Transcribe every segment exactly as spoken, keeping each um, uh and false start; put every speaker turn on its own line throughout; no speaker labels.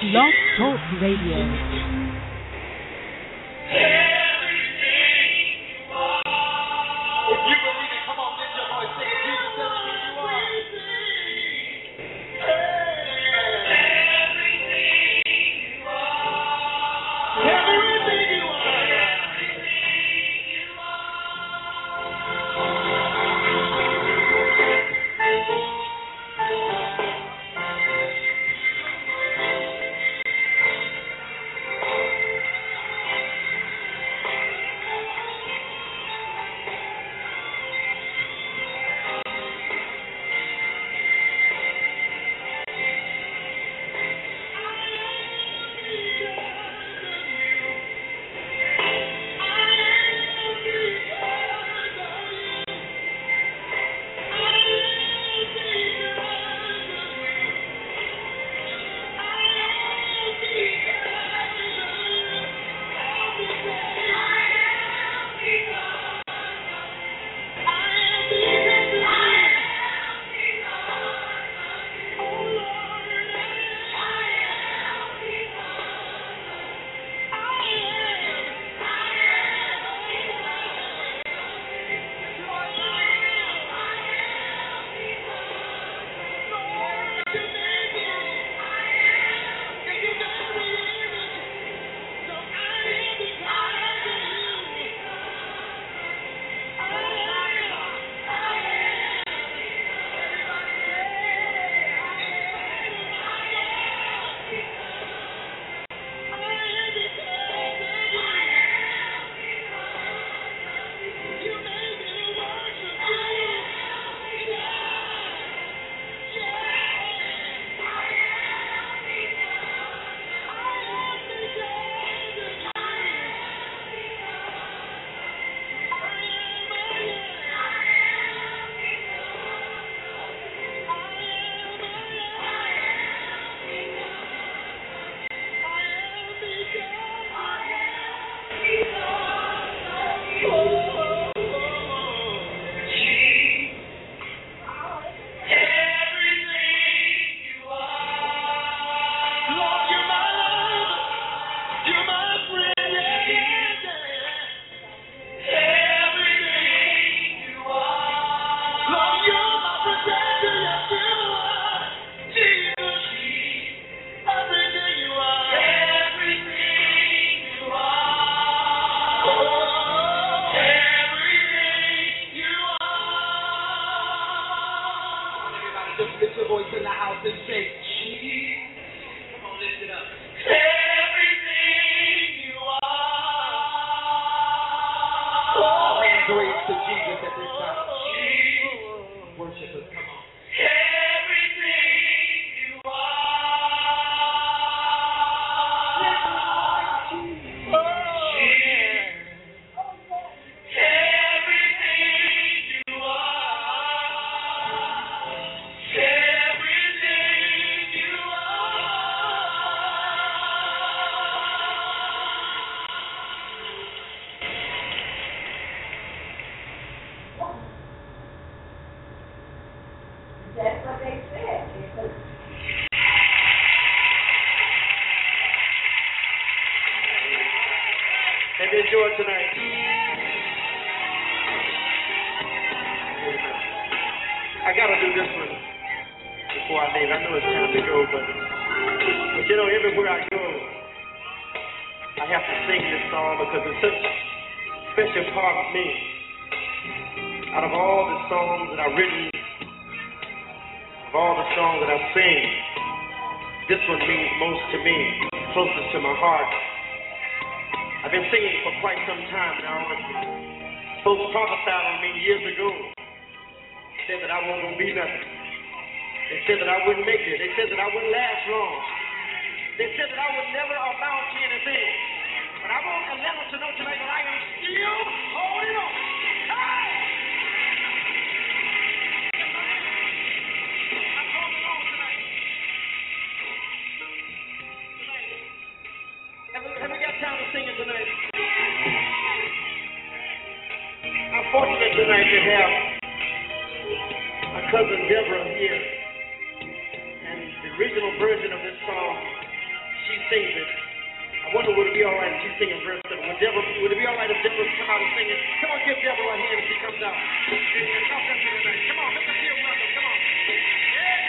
Blog Talk Radio.
Tonight to have my cousin Deborah here, and the original version of this song sings it. I wonder would it be all right if she singing verse seven? Would, Deborah, would it be all right if Deborah come out and sing it? Come on, give Deborah a hand if she comes out. And talk to me tonight. Come on, make her feel welcome. Come on. Yeah.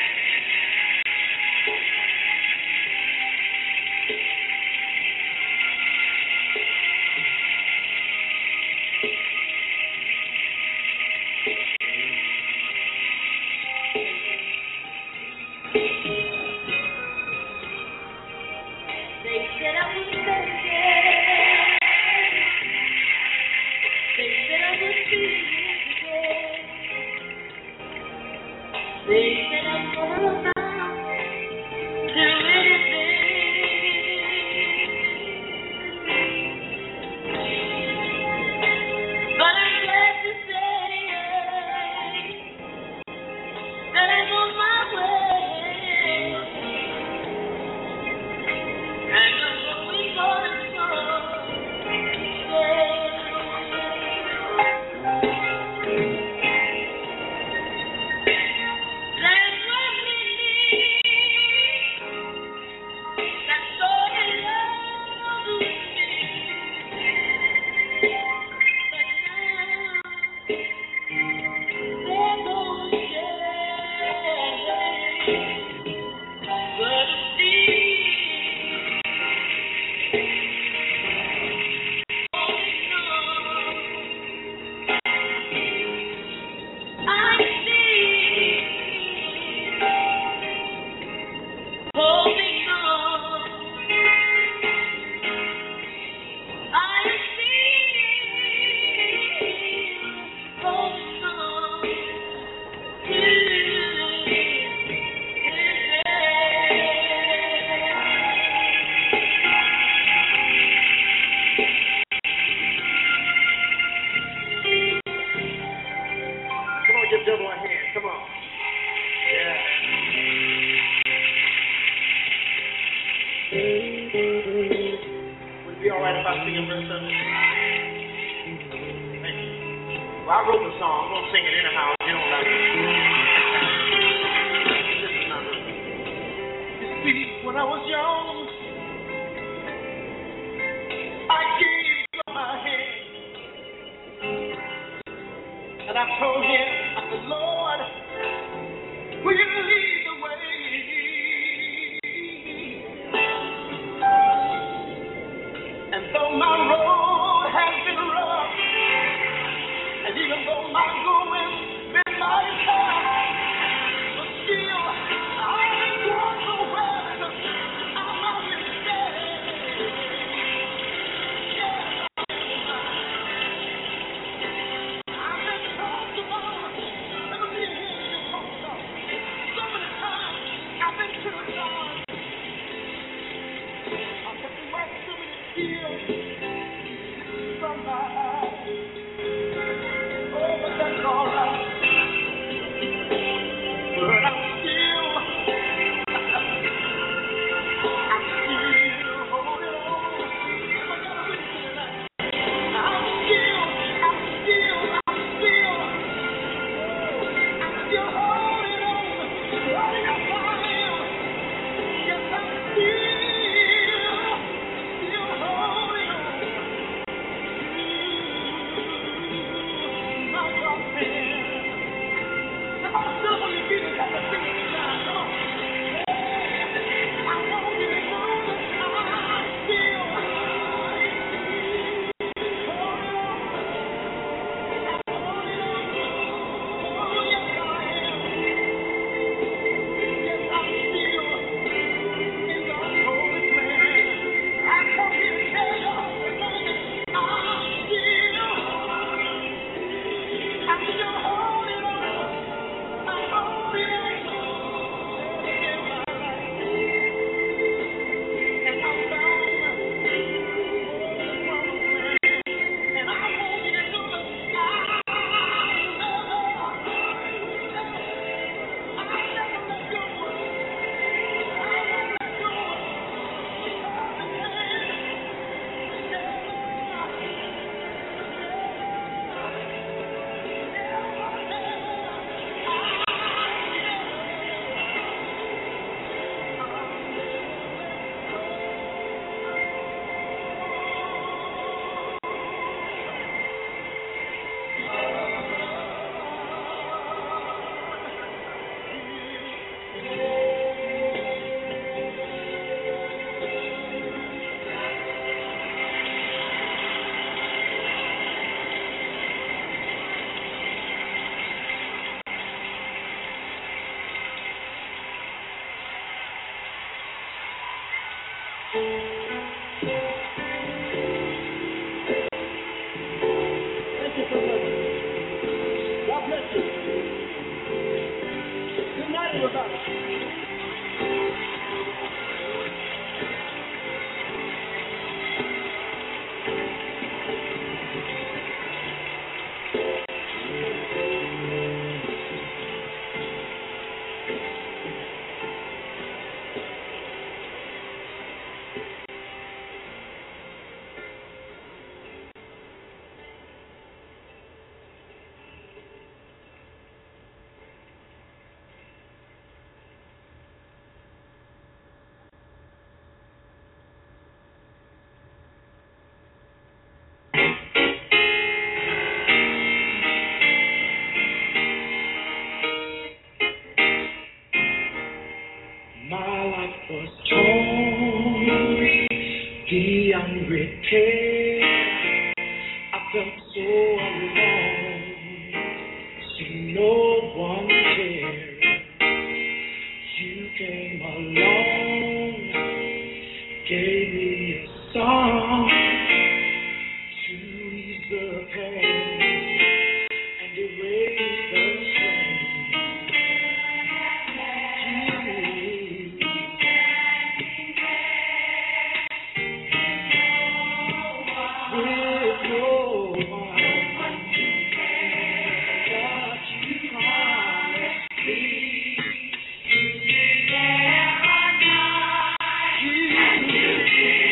Feel
Thank you so much. God bless you. Good night, everybody. My life was torn beyond repair. I felt so alone, so no one cared. You came along, gave me a song to ease the pain and erase the strain. You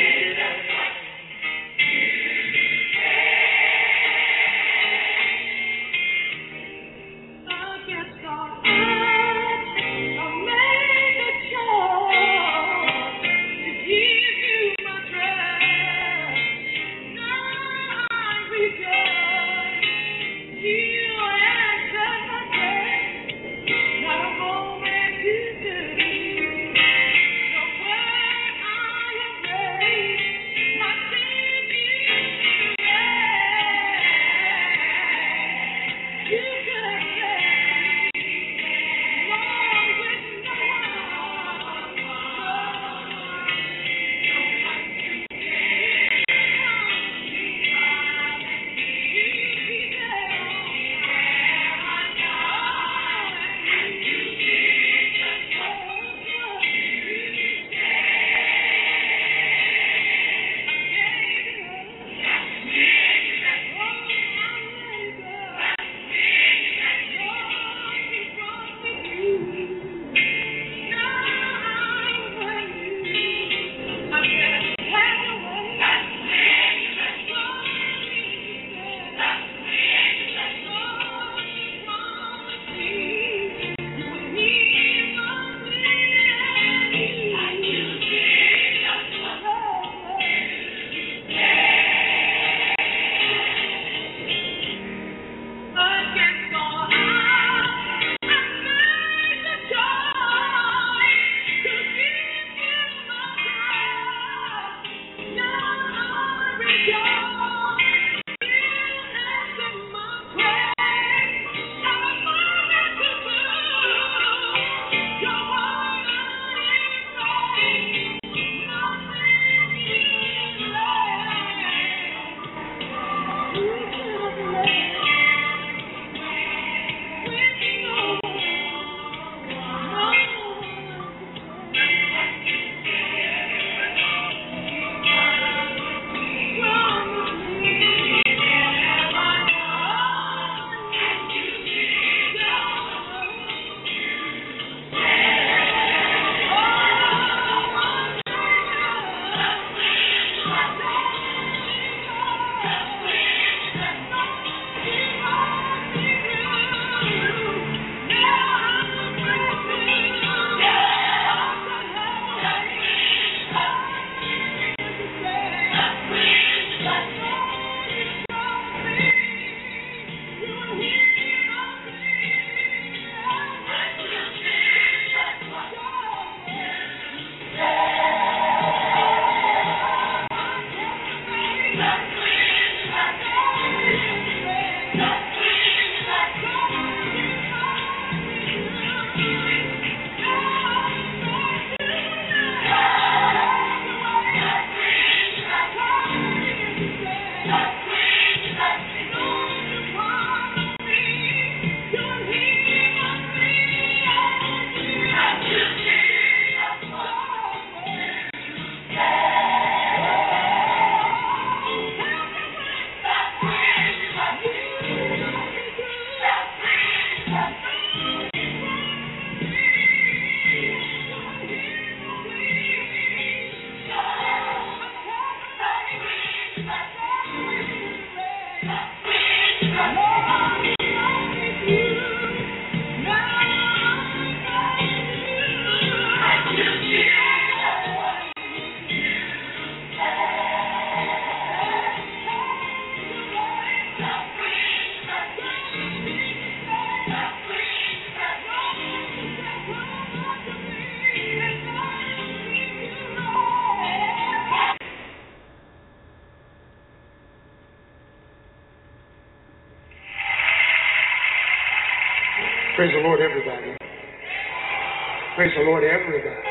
Praise the Lord, everybody. Praise the Lord, everybody.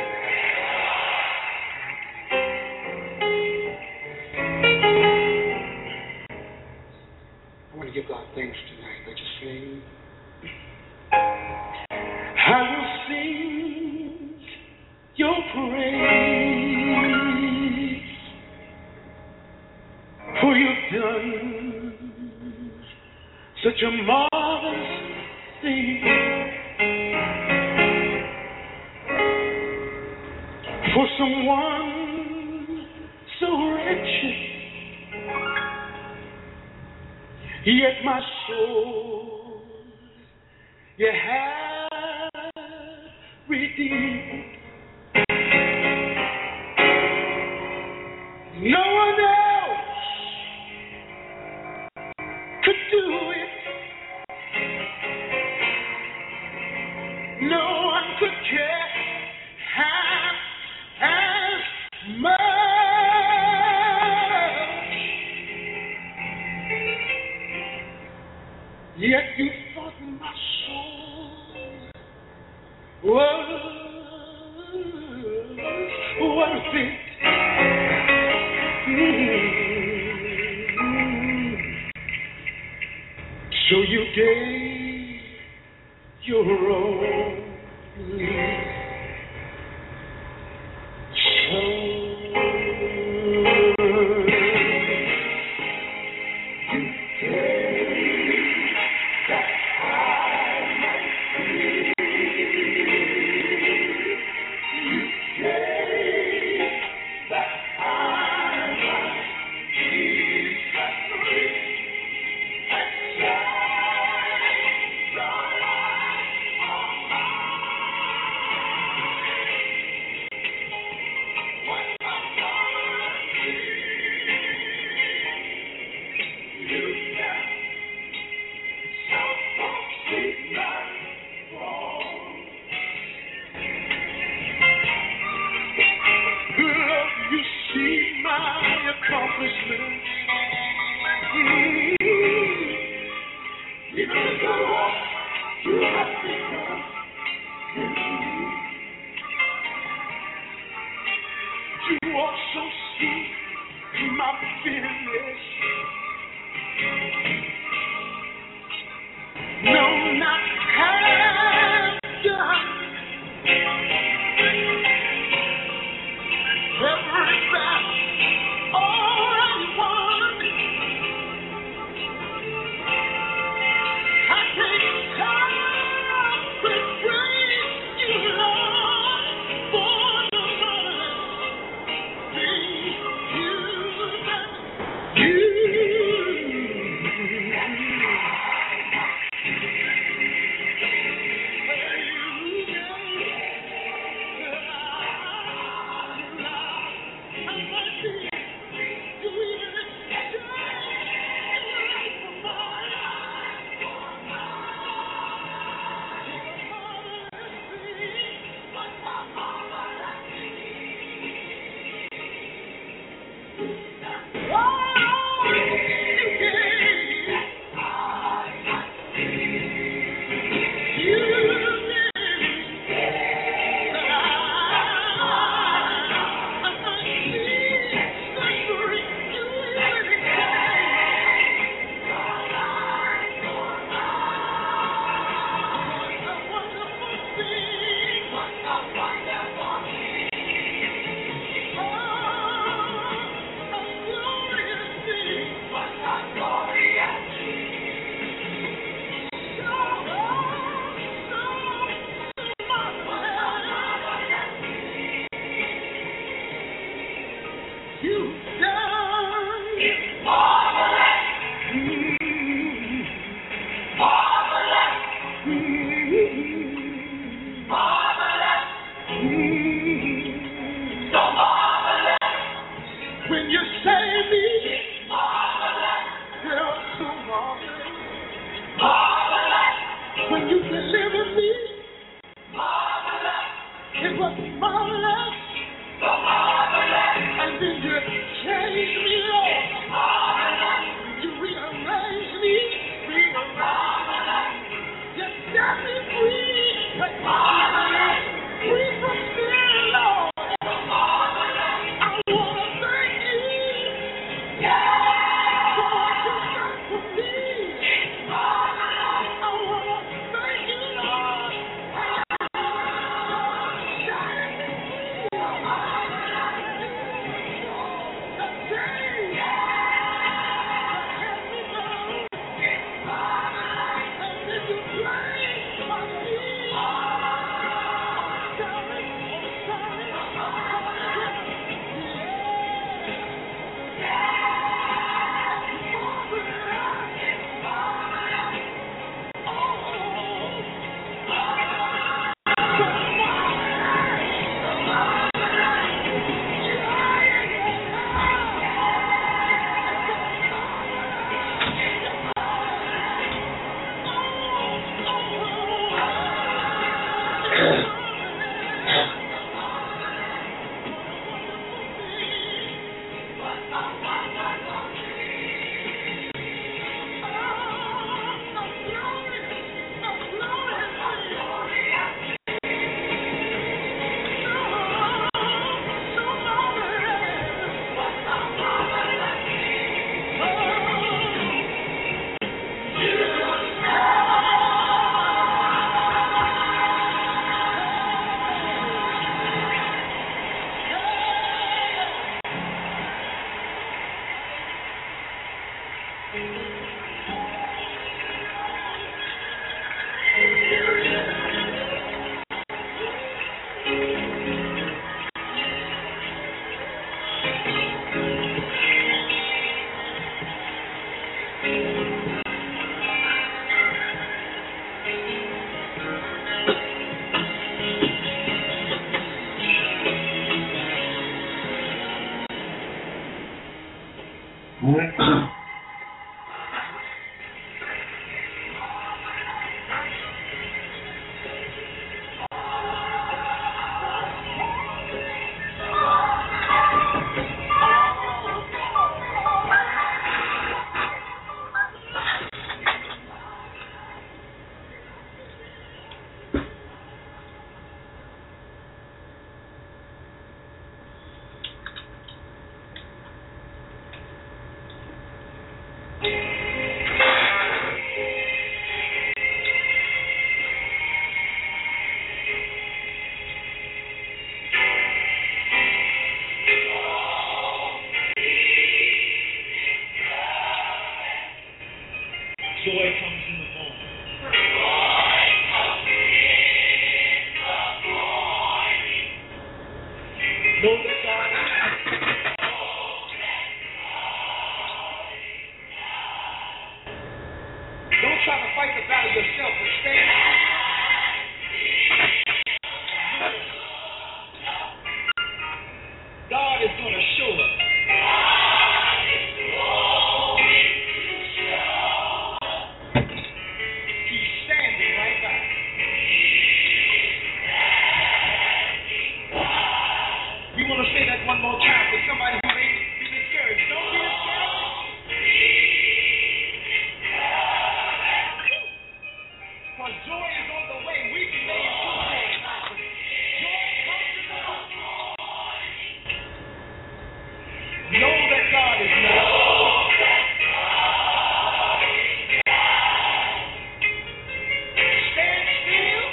I want to give God thanks tonight. Let you sing. I will sing your praise, for you've done such a marvelous thing. For someone so wretched, yet my soul you have redeemed. No one else could do it. No one could care half as much. Yet you thought my soul was worth it. Mm. So you gave your only accomplishments. Mm-hmm. Even the good work you have begun. Mm-hmm. You also see my finish. No, not half done. Every battle already won. I take time to praise you, Lord, for the marvelous things you've done. You. When you save me, marvelous. It was so marvelous. Marvelous. When you deliver me, marvelous. It was marvelous. So marvelous. And then you changed me, Lord. Marvelous. You rearranged me, rearranged me. You set me free. Joy comes in the morning. Know that God is. Don't try to fight the battle yourself, but stand. God is going to show up. He's standing right by. We want to say that one more time for somebody who may be discouraged. Don't be discouraged. Because joy is on the way. We can lay it through joy. Joy comes in the morning. Know that God is now. Stand still.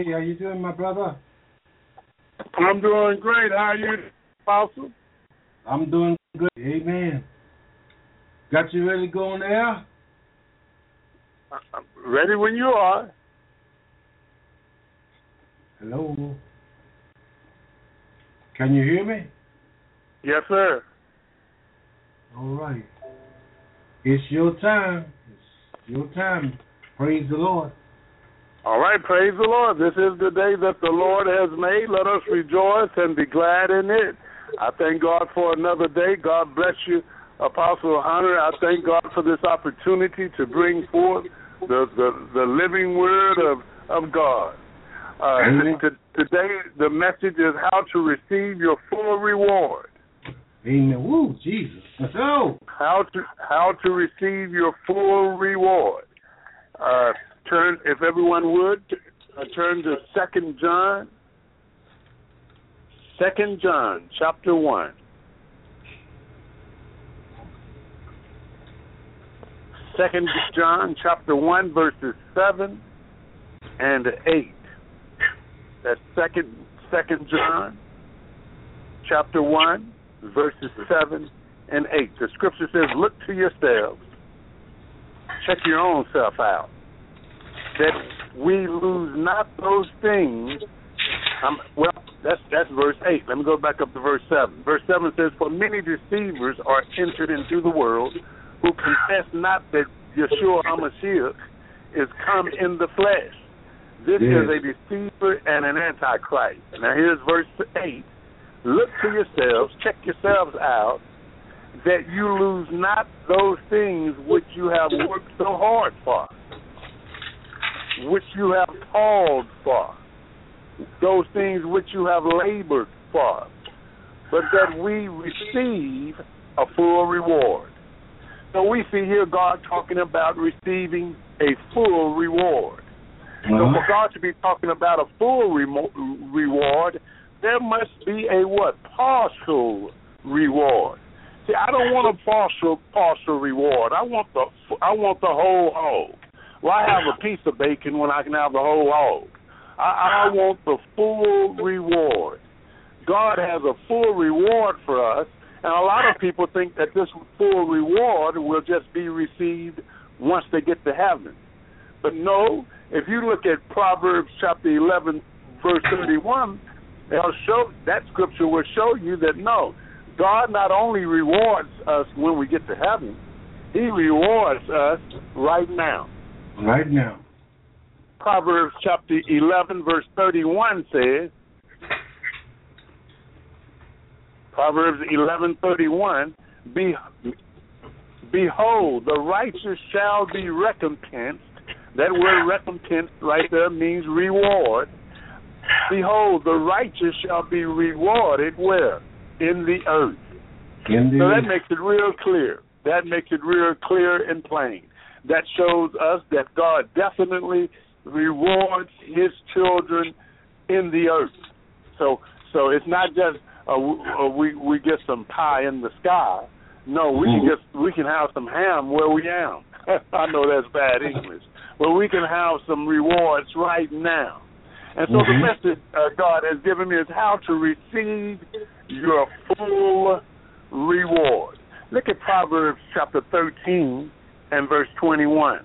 Hey, how you doing, my brother?
I'm doing great. How are you, Apostle?
I'm doing good. Amen. Got you ready to go on there?
I'm ready when you are.
Hello. Can you hear me?
Yes, sir.
All right. It's your time. It's your time. Praise the Lord.
All right, praise the Lord. This is the day that the Lord has made. Let us rejoice and be glad in it. I thank God for another day. God bless you, Apostle Hunter. I thank God for this opportunity to bring forth the, the, the living word of, of God. Uh, to, today, the message is how to receive your full reward.
Amen. Woo, Jesus. Let's go.
How to how to receive your full reward. Uh, turn, if everyone would, uh, turn to Second John. Second John, chapter one. Second John, chapter one, verses seven and eight. That's Second Second John, chapter one, verses seven and eight. The scripture says, "Look to yourselves, check your own self out, that we lose not those things." Um, well, that's that's verse eight. Let me go back up to verse seven. Verse seven says, "For many deceivers are entered into the world, who confess not that Yeshua HaMashiach is come in the flesh. This yes. is a deceiver and an antichrist." Now here's verse eight. "Look to yourselves, check yourselves out, that you lose not those things which you have worked so hard for, which you have toiled for, those things which you have labored for, but that we receive a full reward." So we see here God talking about receiving a full reward. Uh-huh. So for God to be talking about a full remo- reward, there must be a what? Partial reward. See, I don't want a partial partial reward. I want the I want the whole hog. Why have a piece of bacon when I can have the whole hog? I, I want the full reward. God has a full reward for us, and a lot of people think that this full reward will just be received once they get to heaven. But no, if you look at Proverbs chapter eleven, verse thirty-one, they'll show, that scripture will show you that no, God not only rewards us when we get to heaven, He rewards us right now.
Right now.
Proverbs chapter eleven, verse thirty-one says, Proverbs eleven thirty-one, Be, "Behold, the righteous shall be recompensed." That word recompensed right there means reward. "Behold, the righteous shall be rewarded where? In the earth."
In the
so
earth.
that makes it real clear. That makes it real clear and plain. That shows us that God definitely rewards His children in the earth. So, so it's not just uh, uh, we we get some pie in the sky. No, we can get we can have some ham where we am. I know that's bad English, but we can have some rewards right now. And so mm-hmm. the message uh, God has given me is how to receive your full reward. Look at Proverbs chapter thirteen and verse twenty-one.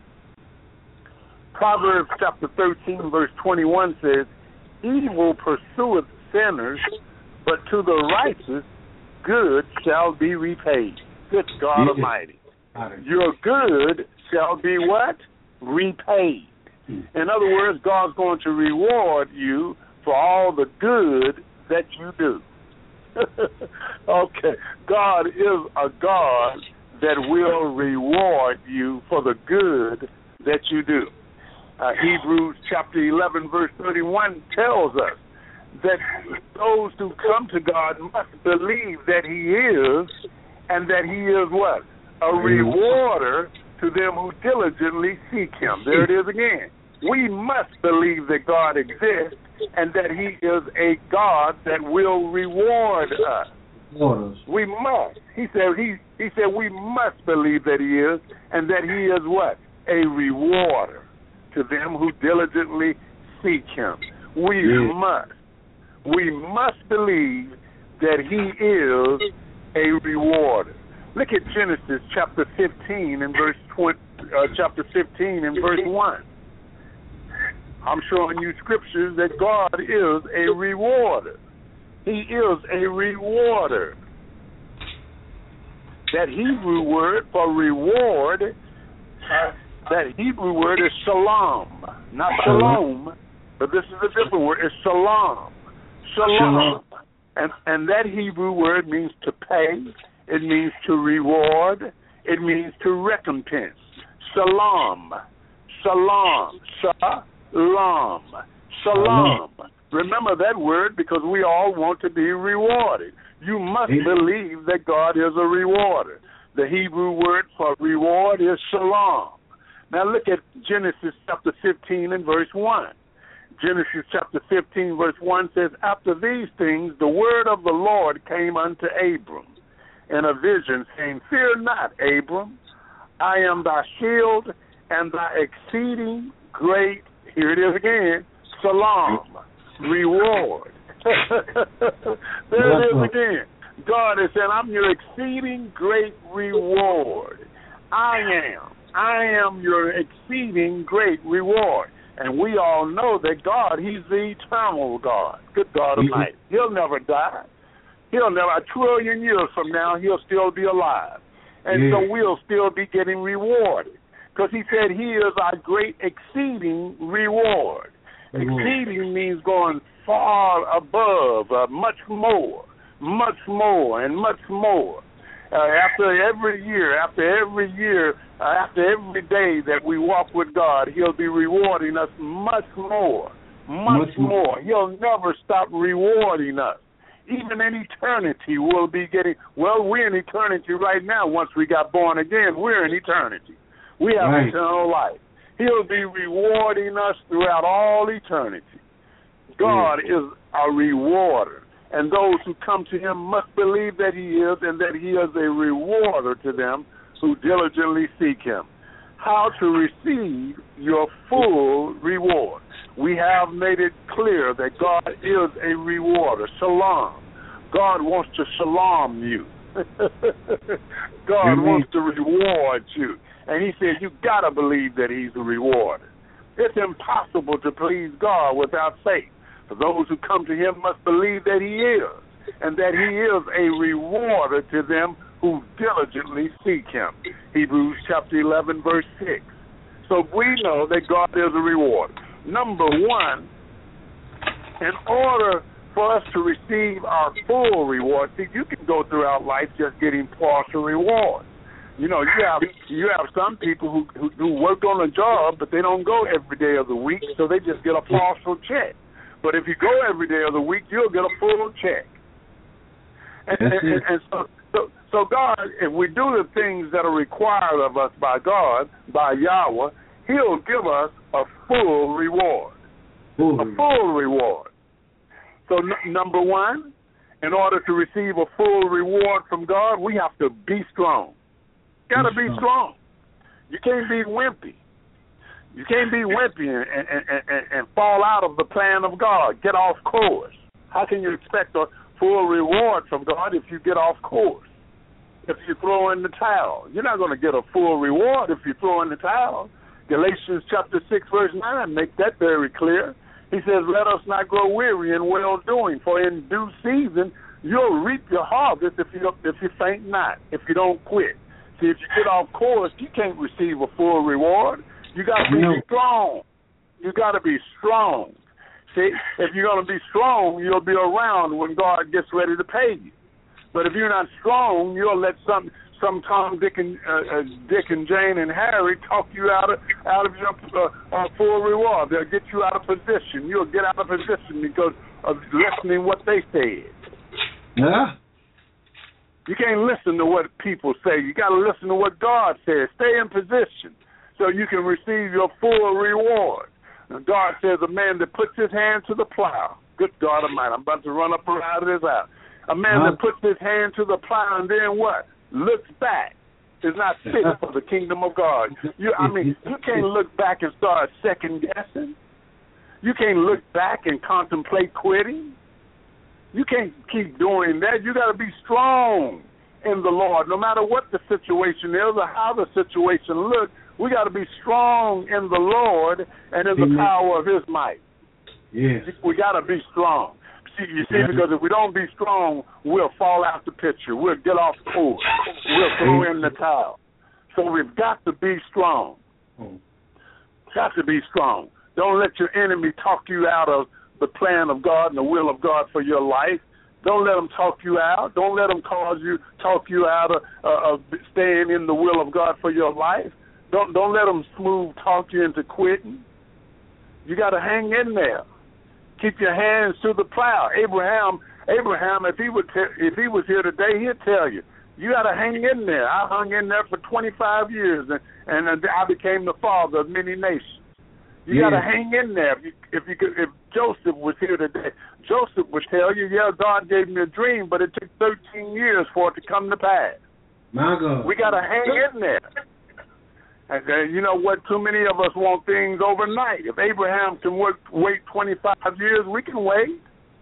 Proverbs chapter thirteen, verse twenty-one says, "Evil pursueth sinners, but to the righteous good shall be repaid." Good God yes. Almighty. Your good shall be what? Repaid. In other words, God's going to reward you for all the good that you do. Okay. God is a God that will reward you for the good that you do. Uh, Hebrews chapter eleven, verse thirty-one tells us that those who come to God must believe that He is, and that He is what? A rewarder to them who diligently seek Him. There it is again. We must believe that God exists and that He is a God that will reward us. We must. He said he he said we must believe that He is, and that He is what? A rewarder to them who diligently seek him. We
Yeah.
must. We must believe that he is a rewarder. Look at Genesis chapter fifteen and verse twenty, uh, chapter fifteen and verse one. I'm showing you scriptures that God is a rewarder. He is a rewarder. That Hebrew word for reward, uh, that Hebrew word is shalom, not shalom, but this is a different word. It's shalom. Shalom. Shalom. And, and that Hebrew word means to pay. It means to reward. It means to recompense. Shalom. Shalom. Shalom. Shalom. Remember that word because we all want to be rewarded. You must believe that God is a rewarder. The Hebrew word for reward is shalom. Now look at Genesis chapter fifteen and verse one. Genesis chapter fifteen verse one says, after these things the word of the Lord came unto Abram in a vision, saying, fear not, Abram, I am thy shield and thy exceeding great, here it is again, shalom, reward. There it is again. God is saying, I'm your exceeding great reward. I am. I am your exceeding great reward. And we all know that God, he's the eternal God. Good God Almighty. He'll never die. He'll never, a trillion years from now, he'll still be alive. And yeah. so we'll still be getting rewarded. Because he said he is our great exceeding reward. Mm-hmm. Exceeding means going far above, uh, much more, much more, and much more. Uh, after every year, after every year, uh, after every day that we walk with God, he'll be rewarding us much more, much, much more. more. He'll never stop rewarding us. Even in eternity, we'll be getting, well, we're in eternity right now. Once we got born again, we're in eternity. We have right. eternal life. He'll be rewarding us throughout all eternity. God yeah. is a rewarder. And those who come to him must believe that he is and that he is a rewarder to them who diligently seek him. How to receive your full reward. We have made it clear that God is a rewarder. Shalom. God wants to shalom you. God mm-hmm. wants to reward you. And he says you've got to believe that he's a rewarder. It's impossible to please God without faith. For those who come to him must believe that he is, and that he is a rewarder to them who diligently seek him. Hebrews chapter eleven, verse six. So we know that God is a rewarder. Number one, in order for us to receive our full reward, see, you can go throughout life just getting partial rewards. You know, you have you have some people who, who, who work on a job, but they don't go every day of the week, so they just get a partial check. But if you go every day of the week, you'll get a full check. And, and, and, and so, so, so God, if we do the things that are required of us by God, by Yahweh, he'll give us a full reward. Full a full reward. So n- number one, in order to receive a full reward from God, we have to be strong. Got to be strong. You can't be wimpy. You can't be wimpy and, and, and, and fall out of the plan of God, get off course. How can you expect a full reward from God if you get off course? If you throw in the towel, you're not going to get a full reward if you throw in the towel. Galatians chapter six, verse nine make that very clear. He says, let us not grow weary in well-doing, for in due season you'll reap your harvest if you, if you faint not, if you don't quit. See, if you get off course, you can't receive a full reward. You got to be no. strong. You got to be strong. See, if you're going to be strong, you'll be around when God gets ready to pay you. But if you're not strong, you'll let some some Tom, Dick, and uh, uh, Dick and Jane and Harry talk you out of out of your uh, uh, full reward. They'll get you out of position. You'll get out of position because of listening what they said.
Yeah.
You can't listen to what people say. You got to listen to what God says. Stay in position so you can receive your full reward. And God says a man that puts his hand to the plow, good God Almighty, I'm about to run up around this out. A man huh? that puts his hand to the plow and then what? Looks back is not fit for the kingdom of God. You, I mean, you can't look back and start second guessing. You can't look back and contemplate quitting. You can't keep doing that. You got to be strong in the Lord. No matter what the situation is or how the situation looks, we got to be strong in the Lord and in the Amen. Power of His might.
Yes.
We got to be strong. See, you see, because if we don't be strong, we'll fall out the picture. We'll get off course. We'll throw in the towel. So we've got to be strong. Got to be strong. Don't let your enemy talk you out of the plan of God and the will of God for your life. Don't let them talk you out. Don't let them cause you, talk you out of, uh, of staying in the will of God for your life. Don't don't let them smooth talk you into quitting. You got to hang in there. Keep your hands to the plow. Abraham, Abraham, if he would te- if he was here today, he'd tell you, you got to hang in there. I hung in there for twenty-five years, and, and I became the father of many nations. You yeah. got to hang in there. If you, if you could, if Joseph was here today, Joseph would tell you, yeah, God gave me a dream, but it took thirteen years for it to come to pass.
My God.
We got to hang in there. And uh, you know what? Too many of us want things overnight. If Abraham can work, wait twenty-five years, we can wait.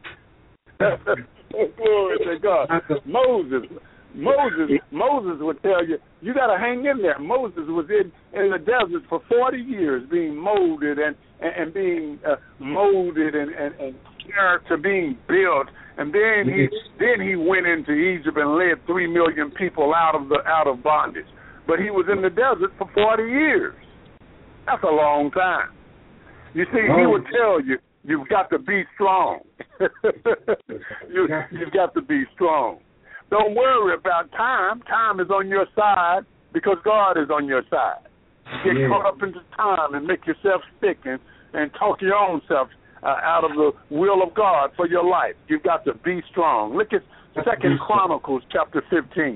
Glory to God. Moses, Moses, Moses would tell you, you got to hang in there. Moses was in, in the desert for forty years, being molded and and, and being uh, molded and, and, and character being built, and then he then he went into Egypt and led three million people out of the out of bondage. But he was in the desert for forty years. That's a long time. You see, he would tell you, you've got to be strong. you, you've got to be strong. Don't worry about time. Time is on your side because God is on your side. Get yeah. caught up into time and make yourself sick and, and talk your own self uh, out of the will of God for your life. You've got to be strong. Look at Second Chronicles chapter fifteen.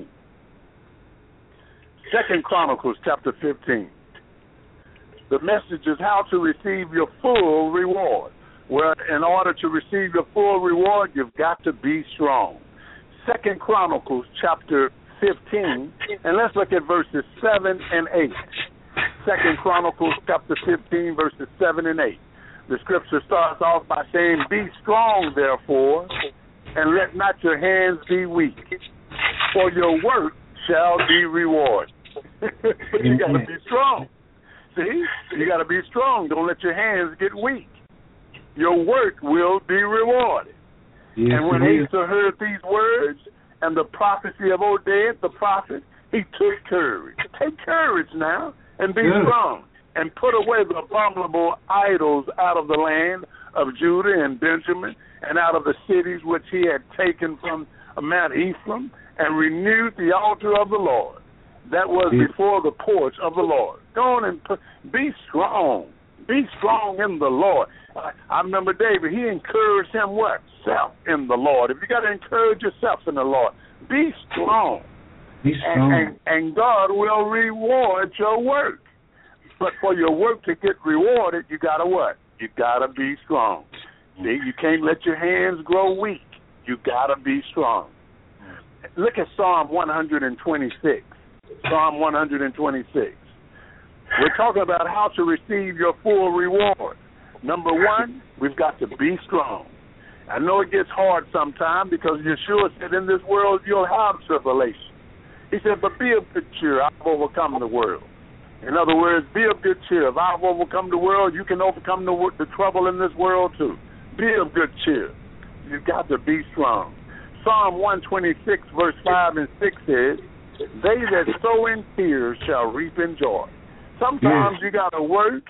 Second Chronicles chapter fifteen. The message is how to receive your full reward. Well, in order to receive your full reward, you've got to be strong. Second Chronicles chapter fifteen, and let's look at verses seven and eight. Second Chronicles chapter fifteen, verses seven and eight. The scripture starts off by saying, "Be strong, therefore, and let not your hands be weak, for your work shall be rewarded." But you got to be strong. See? You got to be strong. Don't let your hands get weak. Your work will be rewarded. Yes, and when Asa heard these words and the prophecy of Oded, the prophet, he took courage. Take courage now and be Good. strong and put away the abominable idols out of the land of Judah and Benjamin and out of the cities which he had taken from Mount Ephraim, and renewed the altar of the Lord that was before the porch of the Lord. Go on and put, be strong. Be strong in the Lord. I, I remember David, he encouraged him what? Self in the Lord. If you got to encourage yourself in the Lord, be strong.
Be strong.
And, and, and God will reward your work. But for your work to get rewarded, you got to what? You got to be strong. See, you can't let your hands grow weak. You got to be strong. Look at Psalm one twenty-six. Psalm one twenty-six. We're talking about how to receive your full reward. Number one, we've got to be strong. I know it gets hard sometimes because Yeshua said in this world you'll have tribulation. He said, but be of good cheer. I've overcome the world. In other words, be of good cheer. If I've overcome the world, you can overcome the, the trouble in this world too. Be of good cheer. You've got to be strong. Psalm one twenty-six, verse five and six says, they that sow in tears shall reap in joy. Sometimes yes. you got to work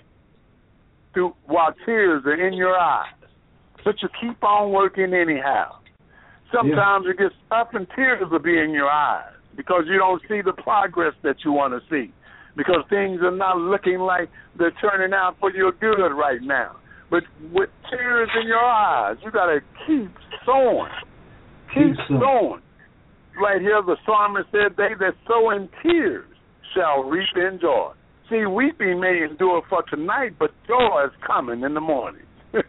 to, while tears are in your eyes. But you keep on working anyhow. Sometimes yes. it gets tough and tears will be in your eyes because you don't see the progress that you want to see, because things are not looking like they're turning out for your good right now. But with tears in your eyes, you got to keep sowing. Keep, keep sowing. Right here, the psalmist said, they that sow in tears shall reap in joy. See, weeping may endure for tonight, but joy is coming in the morning.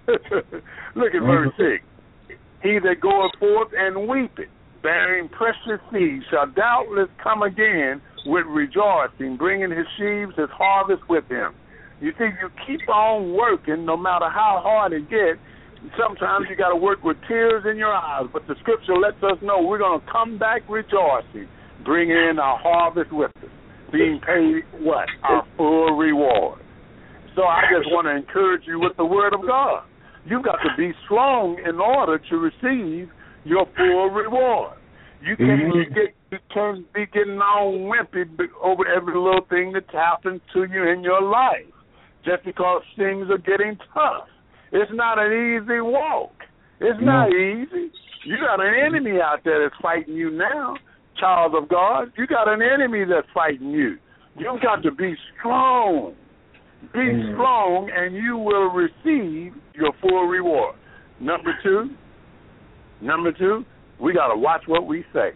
Look at verse six. He that goeth forth and weepeth, bearing precious seed, shall doubtless come again with rejoicing, bringing his sheaves, his harvest with him. You see, you keep on working no matter how hard it gets. Sometimes you got to work with tears in your eyes, but the scripture lets us know we're going to come back rejoicing, bringing in our harvest with us, being paid what? Our full reward. So I just want to encourage you with the word of God. You've got to be strong in order to receive your full reward. You can't mm-hmm. get, you can't be getting all wimpy over every little thing that's happened to you in your life just because things are getting tough. It's not an easy walk. It's no. not easy. You got an enemy out there that's fighting you now, child of God. You got an enemy that's fighting you. You've got to be strong. Be mm. strong, and you will receive your full reward. Number two, number two, we got to watch what we say.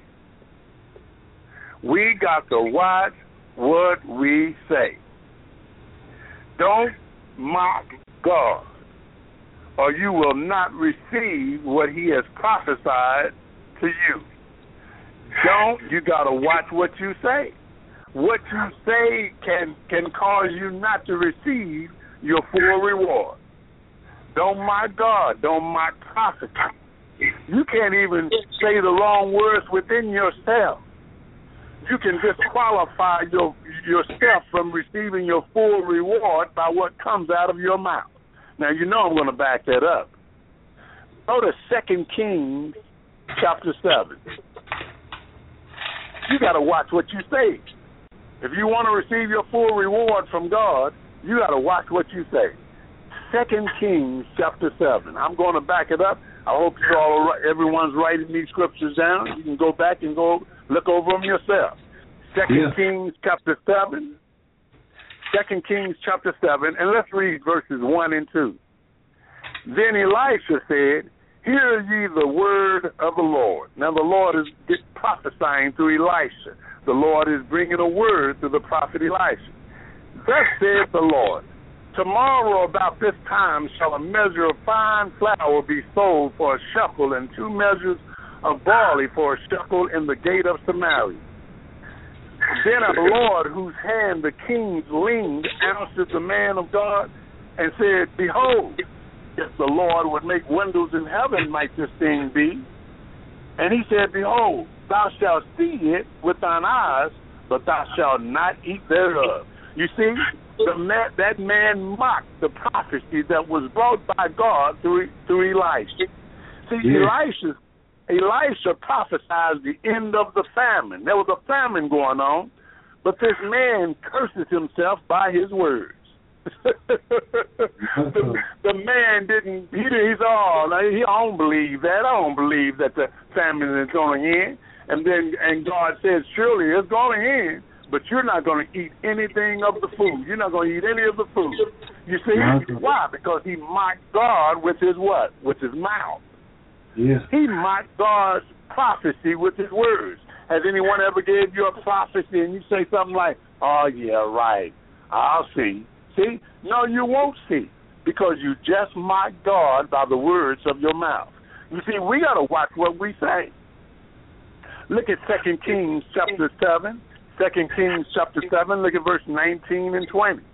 We got to watch what we say. Don't mock God, or you will not receive what he has prophesied to you. Don't, you got to watch what you say. What you say can, can cause you not to receive your full reward. Don't mock God. Don't mock prophecy. You can't even say the wrong words within yourself. You can disqualify your, yourself from receiving your full reward by what comes out of your mouth. Now, you know I'm going to back that up. Go to Second Kings chapter seven. You got to watch what you say. If you want to receive your full reward from God, you got to watch what you say. Second Kings chapter seven. I'm going to back it up. I hope you all, are, everyone's writing these scriptures down. You can go back and go look over them yourself. Second yeah. Kings chapter seven. Second Kings chapter seven, and let's read verses one and two. Then Elisha said, "Hear ye the word of the Lord." Now the Lord is prophesying through Elisha. The Lord is bringing a word to the prophet Elisha. Thus saith the Lord, tomorrow about this time shall a measure of fine flour be sold for a shekel, and two measures of barley for a shekel in the gate of Samaria. Then the Lord, whose hand the kings leaned, answered the man of God and said, Behold, if the Lord would make windows in heaven, might this thing be? And he said, Behold, thou shalt see it with thine eyes, but thou shalt not eat thereof. You see, the man, that man mocked the prophecy that was brought by God through, through Elisha. See, yeah. Elisha, Elisha prophesied the end of the famine. There was a famine going on, but this man curses himself by his words. the, the man didn't, he, he's all, oh, he don't believe that. I don't believe that the famine is going to end. And then, and God says, surely it's going to end, but you're not going to eat anything of the food. You're not going to eat any of the food. You see? Why? Because he mocked God with his what? With his mouth. Yeah. He mocked God's prophecy with his words. Has anyone ever gave you a prophecy and you say something like, oh, yeah, right, I'll see. See? No, you won't see, because you just mocked God by the words of your mouth. You see, we got to watch what we say. Look at Second Kings chapter seven. Second Kings chapter seven, look at verse nineteen and twenty.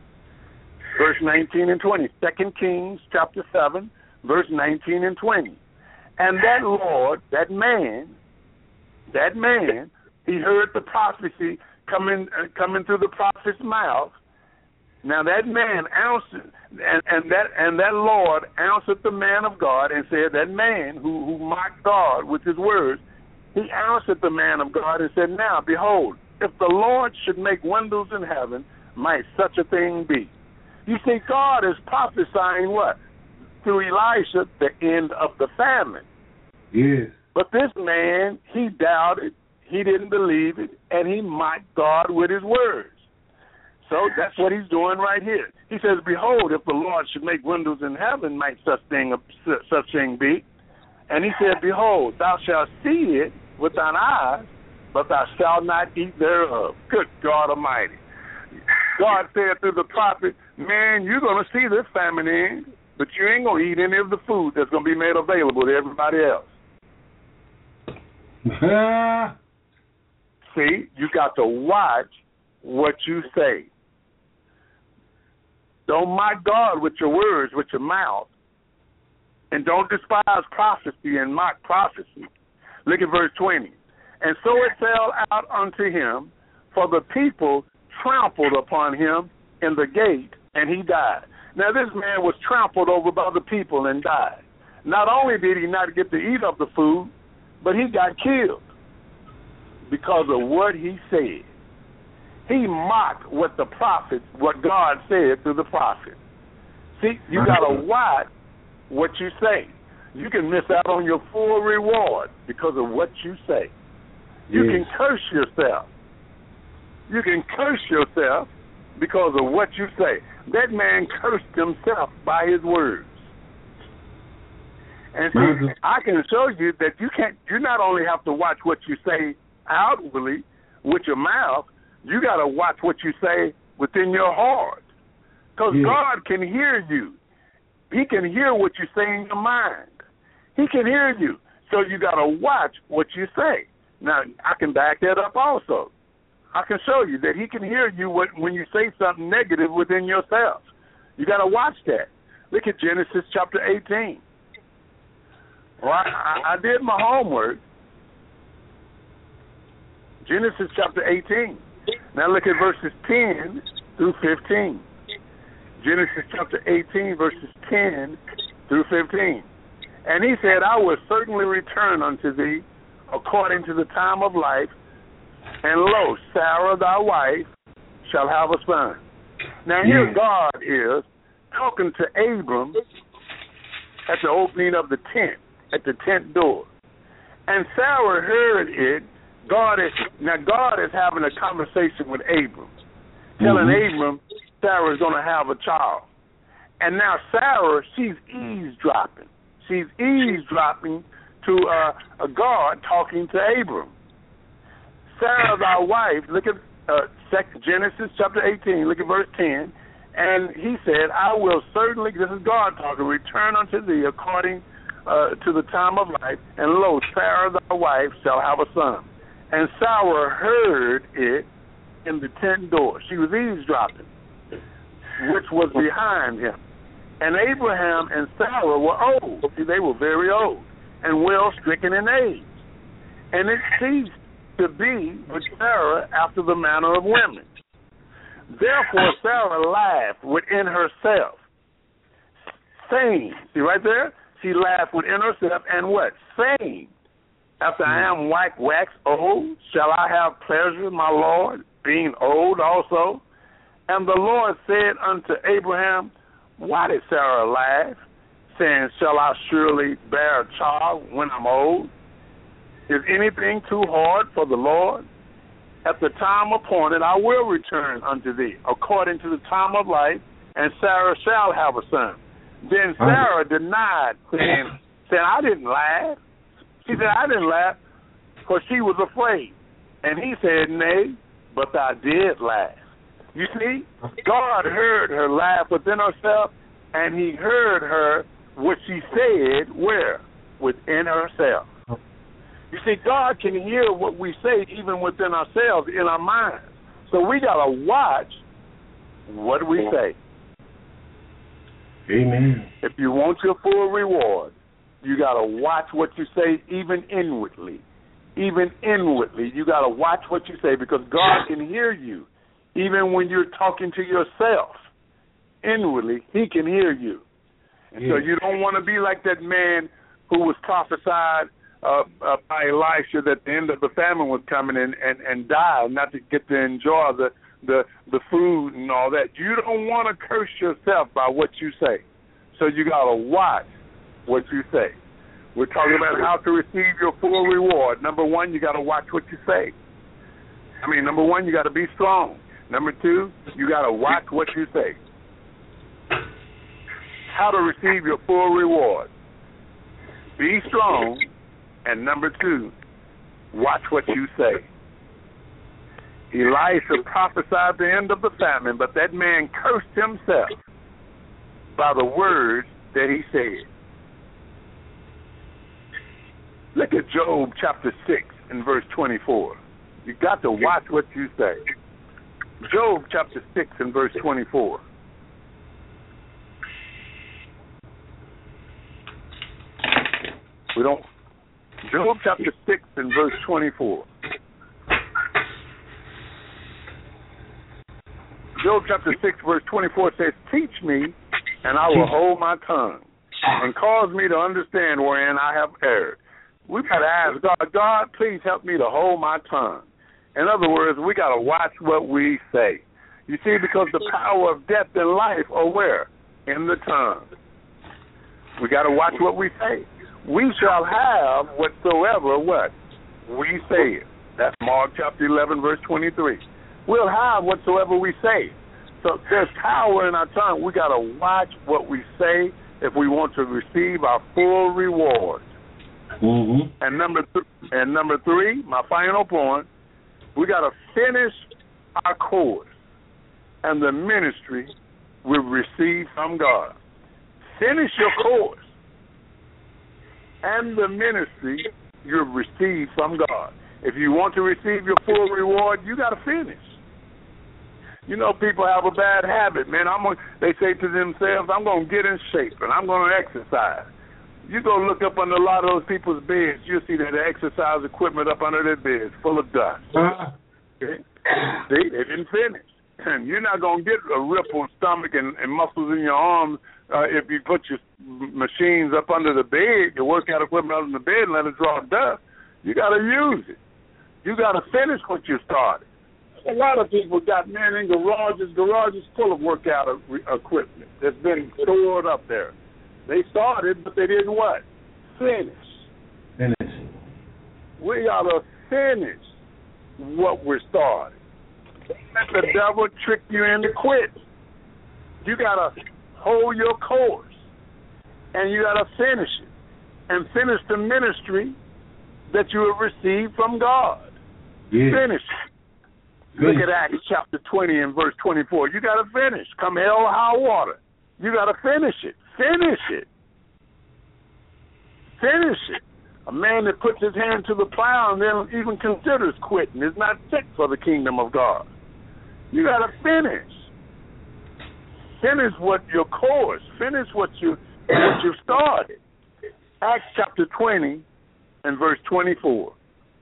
Verse nineteen and twenty. Second Kings chapter seven, verse nineteen and twenty. And that Lord, that man, that man, he heard the prophecy coming uh, coming through the prophet's mouth. Now that man answered, and, and that and that Lord answered the man of God and said, that man who, who mocked God with his words, he answered the man of God and said, now, behold, if the Lord should make windows in heaven, might such a thing be? You see, God is prophesying what? Through Elisha, the end of the famine.
Yes.
But this man, he doubted, he didn't believe it, and he mocked God with his words. So that's what he's doing right here. He says, behold, if the Lord should make windows in heaven, might such thing such thing be? And he said, behold, thou shalt see it with thine eyes, but thou shalt not eat thereof. Good God Almighty. God said through the prophet, man, you're going to see this famine end, but you ain't going to eat any of the food that's going to be made available to everybody else. See, you got to watch what you say. Don't mock God with your words, with your mouth. And don't despise prophecy and mock prophecy. Look at verse twenty. And so it fell out unto him, for the people trampled upon him in the gate, and he died. Now this man was trampled over by the people and died. Not only did he not get to eat of the food, but he got killed because of what he said. He mocked what the prophet, what God said through the prophet. See, you got to watch what you say. You can miss out on your full reward because of what you say. You yes. can curse yourself. You can curse yourself because of what you say. That man cursed himself by his words. And see, I can show you that you can't. You not only have to watch what you say outwardly with your mouth, you got to watch what you say within your heart, because yeah. God can hear you. He can hear what you say in your mind. He can hear you. So you got to watch what you say. Now, I can back that up also. I can show you that he can hear you when you say something negative within yourself. You got to watch that. Look at Genesis chapter eighteen. Well, I, I did my homework. Genesis chapter eighteen. Now look at verses ten through fifteen. Genesis chapter eighteen, verses ten through fifteen. And he said, I will certainly return unto thee according to the time of life, and lo, Sarah thy wife shall have a son. Now here yeah. God is talking to Abram at the opening of the tent, at the tent door. And Sarah heard it. God is now God is having a conversation with Abram, telling mm-hmm. Abram Sarah's going to have a child. And now Sarah, she's eavesdropping. She's eavesdropping to uh, a God talking to Abram. Sarah, thy wife, look at uh, Genesis chapter eighteen, look at verse ten. And he said, I will certainly, this is God talking, return unto thee according uh, to the time of life, and lo, Sarah thy wife shall have a son. And Sarah heard it in the tent door. She was eavesdropping, which was behind him. And Abraham and Sarah were old. See, they were very old and well stricken in age. And it ceased to be with Sarah after the manner of women. Therefore Sarah laughed within herself, saying, see right there? She laughed within herself, and what? Saying, after I am white wax old, shall I have pleasure, my Lord, being old also? And the Lord said unto Abraham, why did Sarah laugh, saying, shall I surely bear a child when I'm old? Is anything too hard for the Lord? At the time appointed I will return unto thee, according to the time of life, and Sarah shall have a son. Then Sarah denied, saying, saying I didn't laugh. She said, I didn't laugh, for she was afraid. And he said, nay, but I did laugh. You see, God heard her laugh within herself, and he heard her, what she said, where? Within herself. You see, God can hear what we say even within ourselves, in our minds. So we got to watch what we say.
Amen.
If you want your full reward, you got to watch what you say even inwardly. Even inwardly, you got to watch what you say, because God can hear you. Even when you're talking to yourself, inwardly, he can hear you. And yeah. so you don't want to be like that man who was prophesied Uh, uh, by Elisha that the end of the famine was coming and, and, and die, not to get to enjoy the, the, the food and all that. You don't want to curse yourself by what you say. So you got to watch what you say. We're talking about how to receive your full reward. Number one, you got to watch what you say. I mean, number one, you got to be strong. Number two, you got to watch what you say. How to receive your full reward. Be strong. And number two, watch what you say. Elisha prophesied the end of the famine, but that man cursed himself by the words that he said. Look at Job chapter six and verse twenty-four. You got to watch what you say. Job chapter six and verse twenty-four. We don't. Job chapter six and verse twenty-four. Job chapter six verse twenty-four says, "Teach me, and I will hold my tongue, and cause me to understand wherein I have erred." We've got to ask God, God, please help me to hold my tongue. In other words, we got to watch what we say. You see, because the power of death and life are where? In the tongue. We got to watch what we say. We shall have whatsoever what? We say it. That's Mark chapter eleven, verse twenty-three. We'll have whatsoever we say. So there's power in our tongue. We got to watch what we say if we want to receive our full reward.
Mm-hmm.
And number th- and number three, my final point, we got to finish our course, and the ministry will receive from God. Finish your course, and the ministry you'll receive from God. If you want to receive your full reward, you got to finish. You know, people have a bad habit, man. I'm gonna, they say to themselves, I'm going to get in shape, and I'm going to exercise. You go look up under a lot of those people's beds, you'll see that the exercise equipment up under their beds full of dust.
Uh-huh.
Okay? See, they didn't finish. And you're not going to get a rippled stomach and, and muscles in your arms uh, if you put your machines up under the bed, your workout equipment under the bed and let it draw dust. You got to use it. You got to finish what you started. A lot of people got, man, in garages, garages full of workout equipment that's been stored up there. They started, but they didn't what? Finish.
Finish.
We got to finish what we're starting. Let the devil trick you into quit. You got to hold your course, and you got to finish it, and finish the ministry that you have received from God.
Yeah.
Finish it.
Finish.
Look at Acts chapter twenty and verse twenty-four. You got to finish. Come hell or high water. You got to finish it. Finish it. Finish it. A man that puts his hand to the plow and then even considers quitting is not fit for the kingdom of God. You got to finish. Finish what your course. Finish what you what you started. Acts chapter twenty and verse twenty-four.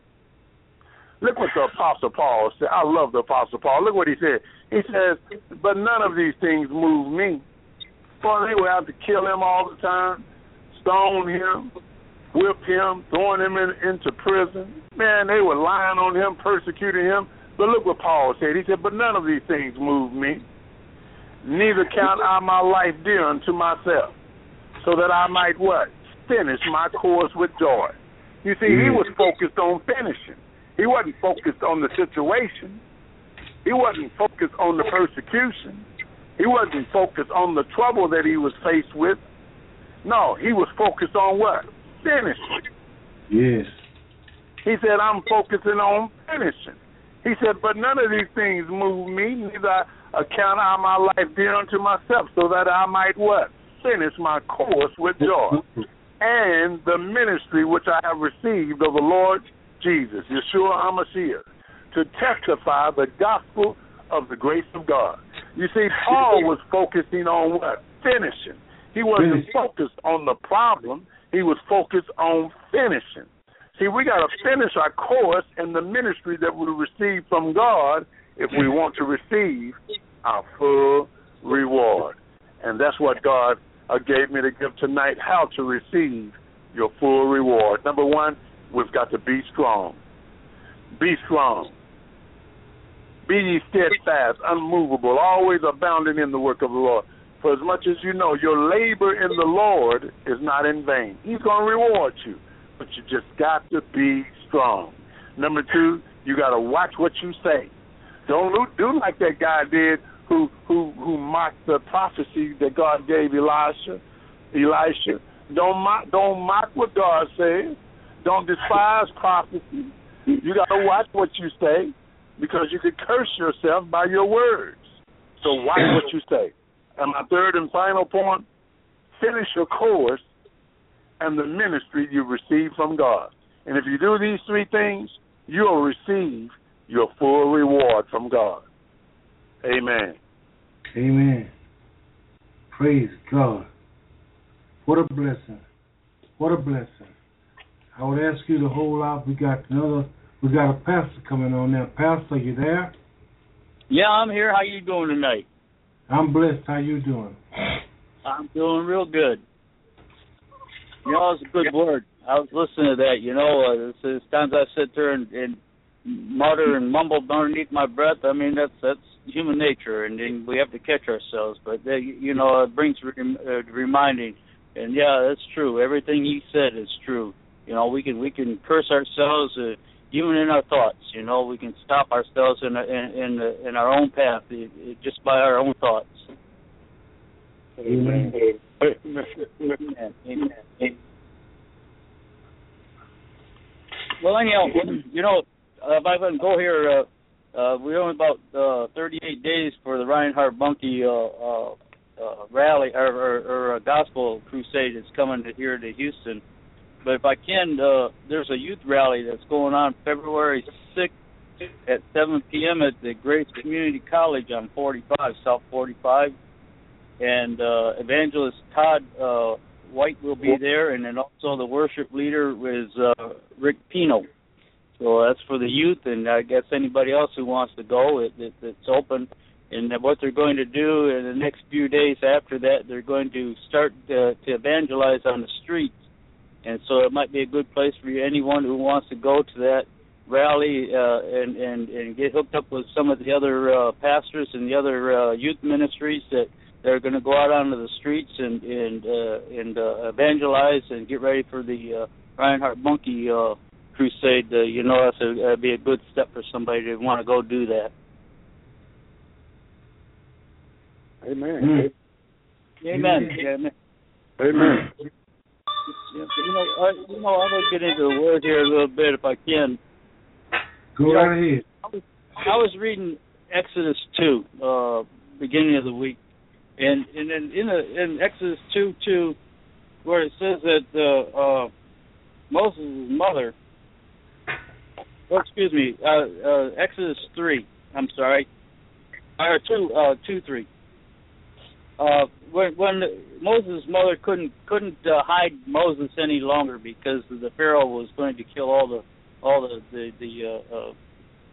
Look what the Apostle Paul said. I love the Apostle Paul. Look what he said. He says, "But none of these things move me. For they were out to kill him all the time, stone him, whip him, throwing him in, into prison. Man, they were lying on him, persecuting him. But look what Paul said. He said, but none of these things move me. Neither count I my life dear unto myself, so that I might what? Finish my course with joy." You see, he was focused on finishing. He wasn't focused on the situation. He wasn't focused on the persecution. He wasn't focused on the trouble that he was faced with. No, he was focused on what? Finishing.
Yes.
He said, I'm focusing on finishing. He said, but none of these things move me, neither account I my life dear unto myself, so that I might what? Finish my course with joy. And the ministry which I have received of the Lord Jesus, Yeshua HaMashiach, to testify the gospel of the grace of God. You see, Paul was focusing on what? Finishing. He wasn't Finish. focused on the problem. He was focused on finishing. See, we got to finish our course in the ministry that we receive from God if we want to receive our full reward. And that's what God uh, gave me to give tonight, how to receive your full reward. Number one, we've got to be strong. Be strong. Be ye steadfast, unmovable, always abounding in the work of the Lord. For as much as you know, your labor in the Lord is not in vain. He's going to reward you, but you just got to be strong. Number two, you got to watch what you say. Don't do like that guy did who who who mocked the prophecy that God gave Elisha. Elisha, don't mock, don't mock what God says. Don't despise prophecy. You got to watch what you say, because you could curse yourself by your words. So watch what you say. And my third and final point, finish your course and the ministry you receive from God. And if you do these three things, you'll receive your full reward from God. Amen.
Amen. Praise God. What a blessing. What a blessing. I would ask you to hold out. We got another, we got a pastor coming on now. Pastor, you there?
Yeah, I'm here. How you doing tonight?
I'm blessed. How you doing?
I'm doing real good. You know, it's a good word. I was listening to that. You know, uh, there's times I sit there and, and mutter and mumble underneath my breath. I mean, that's that's human nature, and, and we have to catch ourselves. But uh, you know, it brings re- uh, reminding. And yeah, that's true. Everything he said is true. You know, we can we can curse ourselves, uh, even in our thoughts. You know, we can stop ourselves in in in, uh, in our own path it, it, just by our own thoughts.
Amen.
Amen. Amen. Amen. Well, anyhow, you know, uh, if I can go here, uh, uh, we're only about uh, thirty-eight days for the Reinhard Bunke uh, uh, uh, rally or, or, or a gospel crusade that's coming to here to Houston. But if I can, uh, there's a youth rally that's going on February sixth at seven p.m. at the Grace Community College on forty-five, South forty-five. And uh, Evangelist Todd uh, White will be there, and then also the worship leader is uh, Rick Pino. So that's for the youth, and I guess anybody else who wants to go, it, it, it's open. And what they're going to do in the next few days after that, they're going to start to, to evangelize on the streets. And so it might be a good place for you, anyone who wants to go to that rally uh, and, and, and get hooked up with some of the other uh, pastors and the other uh, youth ministries that they're going to go out onto the streets and and uh, and uh, evangelize and get ready for the uh, Reinhard Bunke uh, crusade. Uh, you know, that's a, that'd be a good step for somebody to want to go do that.
Amen.
Mm.
Amen. Amen.
Amen.
You know, I, you know, I'm going to get into the word here a little bit if I can.
Go
you
right
know,
ahead.
I was, I was reading Exodus two, uh, beginning of the week, and and then in, a, in Exodus two two, where it says that uh, uh, Moses' mother, oh, excuse me, uh, uh, Exodus three, I'm sorry, or two uh, two three. Uh, when, when Moses' mother couldn't couldn't uh, hide Moses any longer because the Pharaoh was going to kill all the all the the, the uh, uh,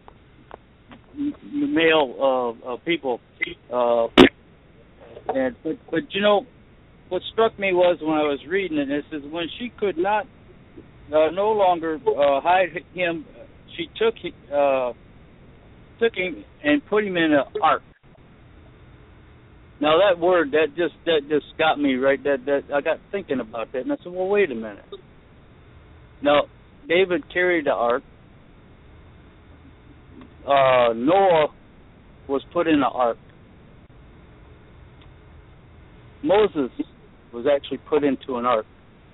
male uh, uh, people, uh, and but, but you know what struck me was when I was reading it, it says when she could not uh, no longer uh, hide him, she took uh, took him and put him in an ark. Now that word, that just that just got me right. That that I got thinking about that, and I said, "Well, wait a minute." Now, David carried the ark. Uh, Noah was put in the ark. Moses was actually put into an ark.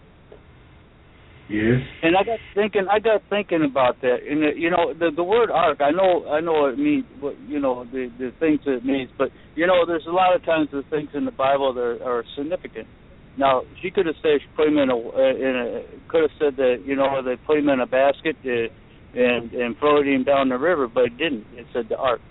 Yes.
And I got thinking, I got thinking about that, and uh, you know, the the word ark. I know, I know what it means. What you know, the the things that it means. But you know, there's a lot of times the things in the Bible that are, are significant. Now, she could have said she put him in a, in a could have said that you know they put him in a basket uh, and and floated him down the river, but it didn't. It said the ark.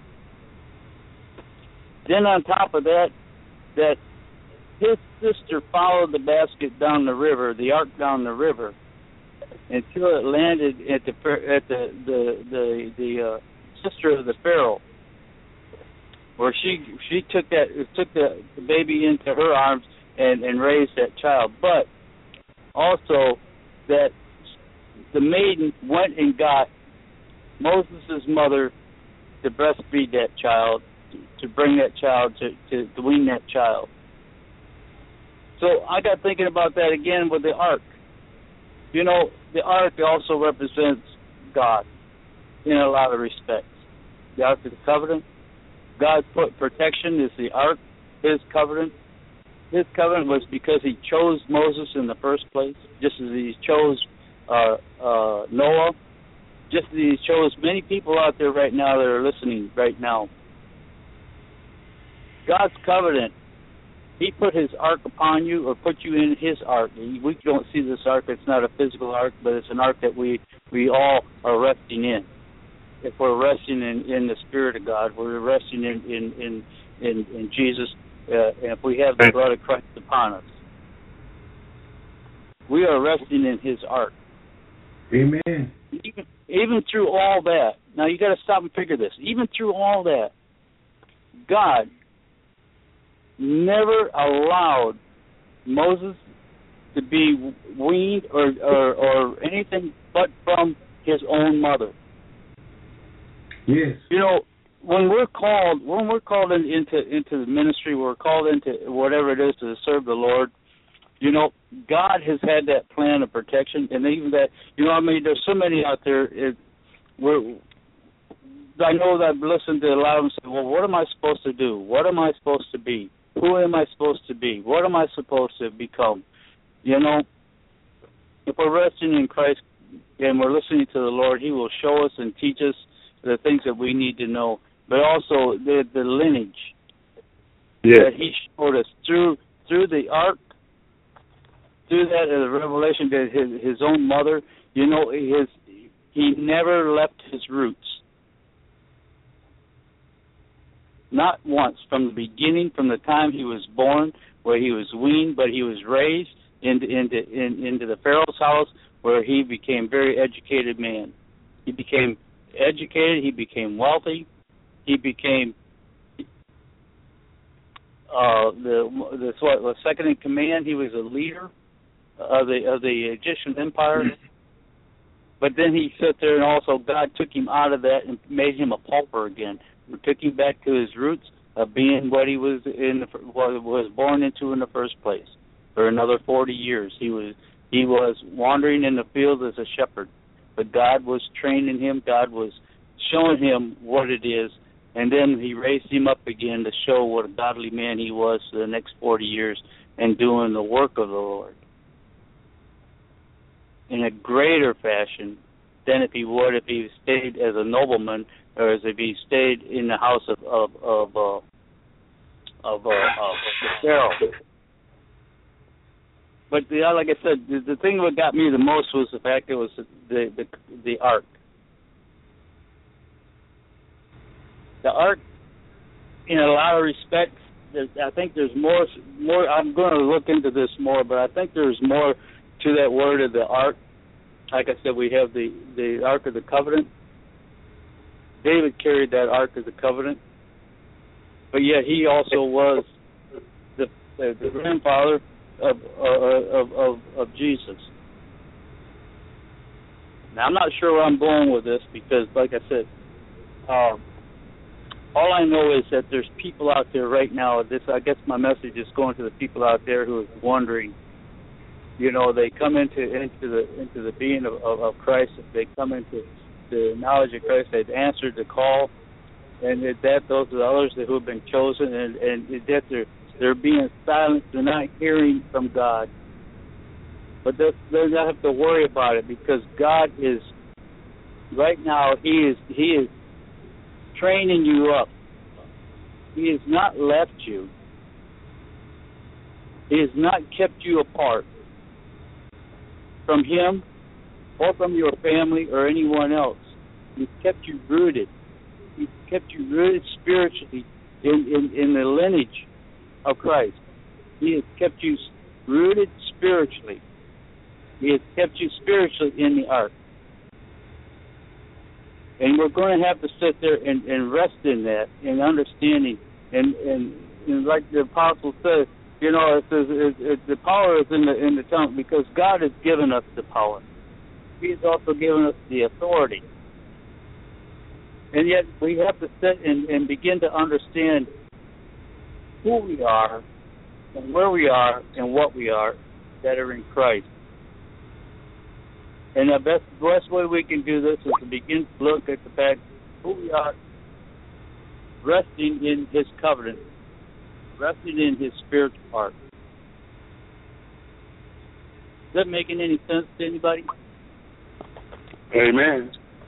Then on top of that, that his sister followed the basket down the river, the ark down the river, until it landed at the at the the the, the uh, sister of the Pharaoh, where she she took that took the, the baby into her arms and, and raised that child. But also that the maiden went and got Moses' mother to breastfeed that child, to, to bring that child to, to to wean that child. So I got thinking about that again with the ark. You know, the ark also represents God in a lot of respects. The Ark of the Covenant, God's put protection is the ark, His covenant. His covenant was because He chose Moses in the first place, just as He chose uh, uh, Noah, just as He chose many people out there right now that are listening right now. God's covenant, He put His ark upon you, or put you in His ark. We don't see this ark. It's not a physical ark, but it's an ark that we, we all are resting in. If we're resting in, in the Spirit of God, we're resting in in in, in, in Jesus, uh, and if we have the blood of Christ upon us, we are resting in His ark.
Amen.
Even, even through all that, now you got to stop and figure this. Even through all that, God never allowed Moses to be weaned or, or, or anything but from his own mother.
Yes.
You know, when we're called, when we're called in, into into the ministry, we're called into whatever it is to serve the Lord. You know, God has had that plan of protection, and even that, you know, I mean, there's so many out there. It, we're, I know that I've listened to a lot of them say, well, what am I supposed to do? What am I supposed to be? Who am I supposed to be? What am I supposed to become? You know, if we're resting in Christ and we're listening to the Lord, He will show us and teach us the things that we need to know, but also the, the lineage yes. that He showed us through through the ark, through that uh, revelation that his, his own mother, you know, his he never left his roots. Not once, from the beginning, from the time he was born, where he was weaned, but he was raised into into in, into the Pharaoh's house, where he became a very educated man. He became educated. He became wealthy. He became uh, the the what the second in command. He was a leader of the of the Egyptian empire. But then he sat there, and also God took him out of that and made him a pauper again. We took him back to his roots of being what he was in the, what was born into in the first place. For another forty years, he was he was wandering in the field as a shepherd, but God was training him. God was showing him what it is, and then He raised him up again to show what a godly man he was for the next forty years and doing the work of the Lord in a greater fashion than if he would if he stayed as a nobleman or as if he stayed in the house of of of uh, of, uh, of Pharaoh. But the, like I said, the, the thing that got me the most was the fact it was the the, the ark. The ark, in a lot of respects, I think there's more. More. I'm going to look into this more, but I think there's more to that word of the ark. Like I said, we have the, the Ark of the Covenant. David carried that Ark of the Covenant, but yet he also was the the, the grandfather of, uh, of of of Jesus. Now, I'm not sure where I'm going with this because, like I said, um, all I know is that there's people out there right now. This, I guess, my message is going to the people out there who are wondering. You know, they come into into the into the being of, of, of Christ. They come into the knowledge of Christ. They've answered the call, and that those are the others who have been chosen, and, and that they're they're being silent. They're not hearing from God. But they they don't have to worry about it because God is right now. He is He is training you up. He has not left you. He has not kept you apart from Him or from your family or anyone else. He's kept you rooted. He's kept you rooted spiritually in, in, in the lineage of Christ. He has kept you rooted spiritually. He has kept you spiritually in the ark. And we're going to have to sit there and, and rest in that, in understanding. And, and, and like the apostle says, you know, it says it, it, the power is in the in the tongue because God has given us the power. He's also given us the authority. And yet we have to sit and, and begin to understand who we are and where we are and what we are that are in Christ. And the best, best way we can do this is to begin to look at the fact who we are, resting in His covenant, resting in His spiritual heart. Is that making any sense to anybody?
Amen.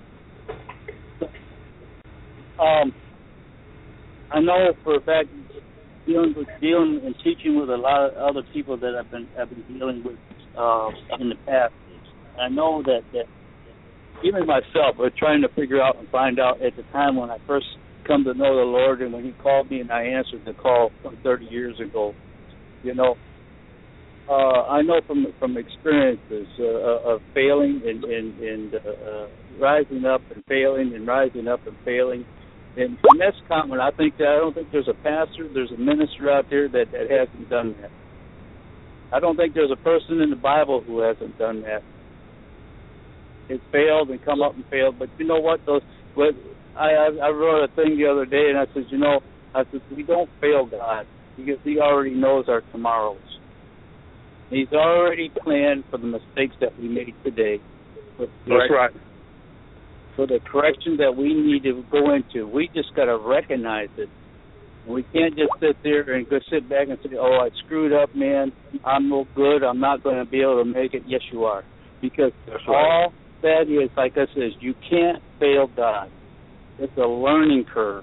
Um, I know for a fact, dealing with dealing and teaching with a lot of other people that I've been I've been dealing with uh, in the past. I know that, that even myself, we're trying to figure out and find out at the time when I first come to know the Lord and when He called me and I answered the call from thirty years ago. You know, uh, I know from from experiences uh, of failing and and, and uh, uh, rising up and failing and rising up and failing, and, and that's common. I think that I don't think there's a pastor, there's a minister out there that, that hasn't done that. I don't think there's a person in the Bible who hasn't done that. It's failed and come up and failed, but you know what? Those, what I, I I wrote a thing the other day, and I said, you know, I said we don't fail God because He already knows our tomorrows. He's already planned for the mistakes that we made today.
That's right.
For the correction that we need to go into, we just got to recognize it. And we can't just sit there and go sit back and say, "Oh, I screwed up, man. I'm no good. I'm not going to be able to make it." Yes, you are, because
That's right.
all that is, like I said, you can't fail God. It's a learning curve.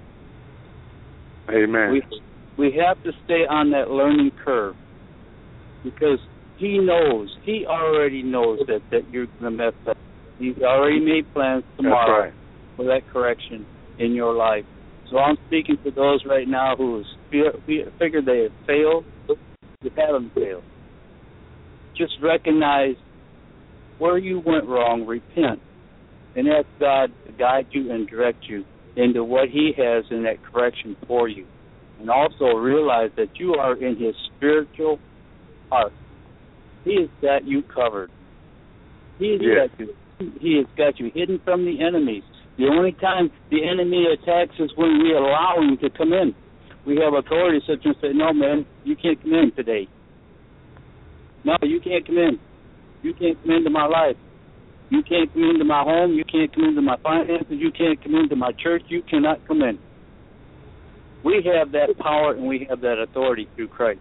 Amen.
We we have to stay on that learning curve because He knows. He already knows that, that you're going to mess up. He's already made plans tomorrow
right.
for that correction in your life. So I'm speaking to those right now who feel, figure they have failed. You haven't failed. Just recognize where you went wrong, repent, and ask God to guide you and direct you into what He has in that correction for you. And also realize that you are in His spiritual heart. He has got you covered. He has
Yes.
got you. He has got you hidden from the enemies. The only time the enemy attacks is when we allow him to come in. We have authority such and say, "No, man, you can't come in today. No, you can't come in. You can't come into my life. You can't come into my home. You can't come into my finances. You can't come into my church. You cannot come in." We have that power and we have that authority through Christ.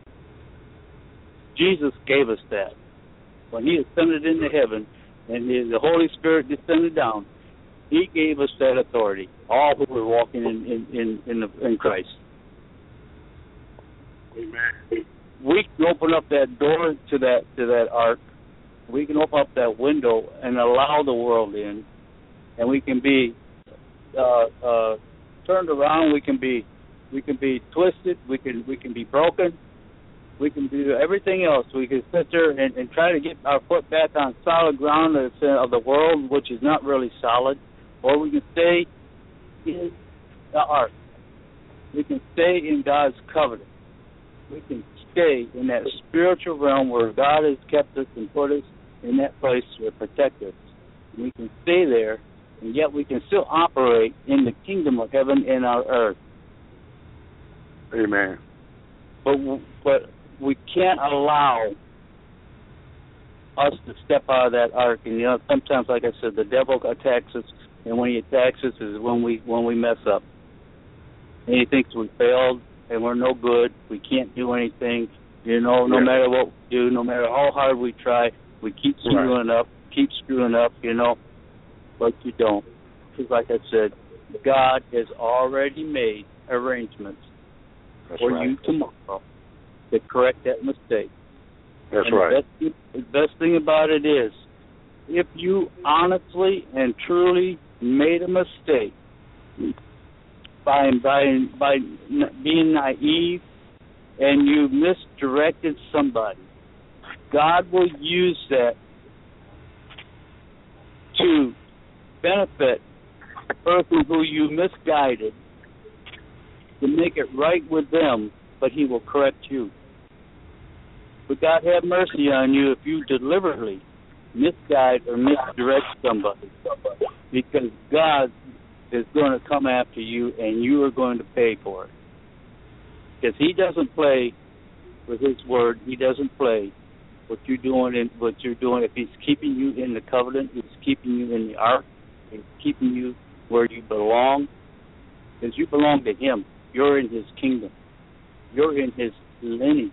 Jesus gave us that. When He ascended into heaven and the Holy Spirit descended down, He gave us that authority, all who were walking in in in, in, the, in Christ.
Amen.
We can open up that door to that to that ark. We can open up that window and allow the world in, and we can be uh, uh, turned around. We can be we can be twisted. We can we can be broken. We can do everything else. We can sit there and, and try to get our foot back on solid ground of the world, which is not really solid. Or we can stay in the ark. We can stay in God's covenant. We can stay in that spiritual realm where God has kept us and put us in that place to protect us. And we can stay there, and yet we can still operate in the kingdom of heaven and our earth.
Amen.
But but we can't allow us to step out of that ark. And you know, sometimes, like I said, the devil attacks us. And when he attacks us is when we when we mess up. And he thinks we failed and we're no good. We can't do anything. You know, no
yeah.
matter what we do, no matter how hard we try, we keep screwing right. up, keep screwing up, you know. But you don't. Because like I said, God has already made arrangements
That's
for
right.
you tomorrow to correct that mistake.
That's
and
right.
The best, the best thing about it is, if you honestly and truly made a mistake by by by being naive and you misdirected somebody, God will use that to benefit the person who you misguided to make it right with them, but He will correct you. But God have mercy on you if you deliberately misguide or misdirect somebody, because God is going to come after you and you are going to pay for it. Because He doesn't play with His word. He doesn't play what you're doing in what you're doing. If He's keeping you in the covenant, He's keeping you in the ark, He's keeping you where you belong, because you belong to Him. You're in His kingdom. You're in His lineage.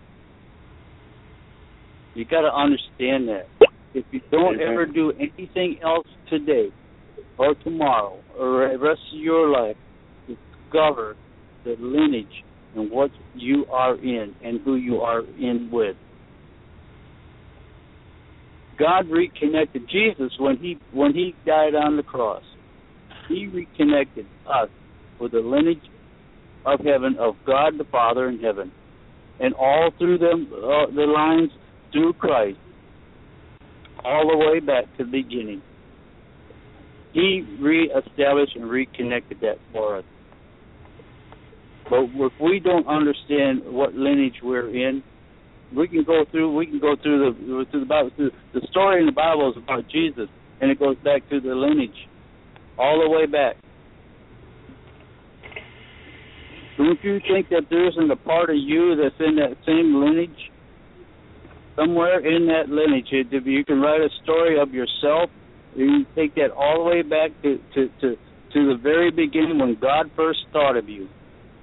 You got to understand that. If you don't
Amen.
ever do anything else today or tomorrow or the rest of your life, discover the lineage and what you are in and who you are in with. God reconnected Jesus when he when he died on the cross. He reconnected us with the lineage of heaven, of God the Father in heaven. and all through them, uh, the lines through Christ, all the way back to the beginning. He reestablished and reconnected that for us. But if we don't understand what lineage we're in, we can go through. We can go through the through the Bible. Through the story in the Bible is about Jesus, and it goes back to the lineage, all the way back. Don't you think that there isn't a part of you that's in that same lineage? Somewhere in that lineage, if you can write a story of yourself, you can take that all the way back to to to, to the very beginning when God first thought of you,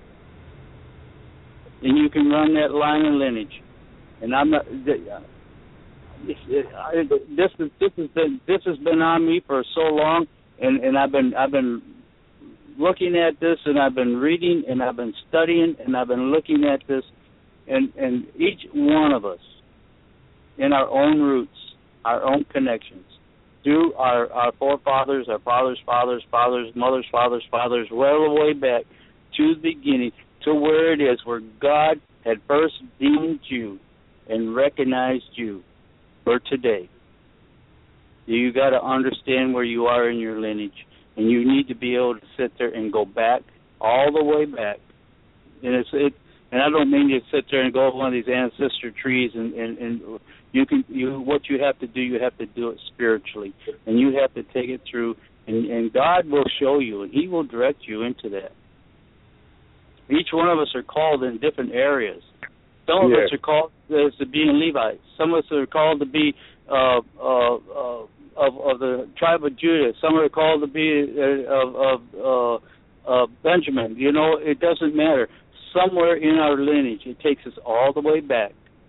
and you can run that line of lineage. And I'm not. This is this has been this has been on me for so long, and, and I've been I've been looking at this, and I've been reading, and I've been studying, and I've been looking at this, and and each one of us, in our own roots, our own connections, through our, our forefathers, our fathers' fathers, fathers, mothers, fathers, fathers, well the way back to the beginning, to where it is, where God had first deemed you and recognized you for today. You got to understand where you are in your lineage, and you need to be able to sit there and go back all the way back. And it's it, and I don't mean you sit there and go on one of these ancestor trees, and, and, and you can you what you have to do, you have to do it spiritually, and you have to take it through, and, and God will show you, and He will direct you into that. Each one of us are called in different areas. Some of
yeah.
us are called as to being Levites. Some of us are called to be uh, uh, uh, of, of the tribe of Judah. Some are called to be uh, of, of uh, uh, Benjamin. You know, it doesn't matter. Somewhere in our lineage, it takes us all the way back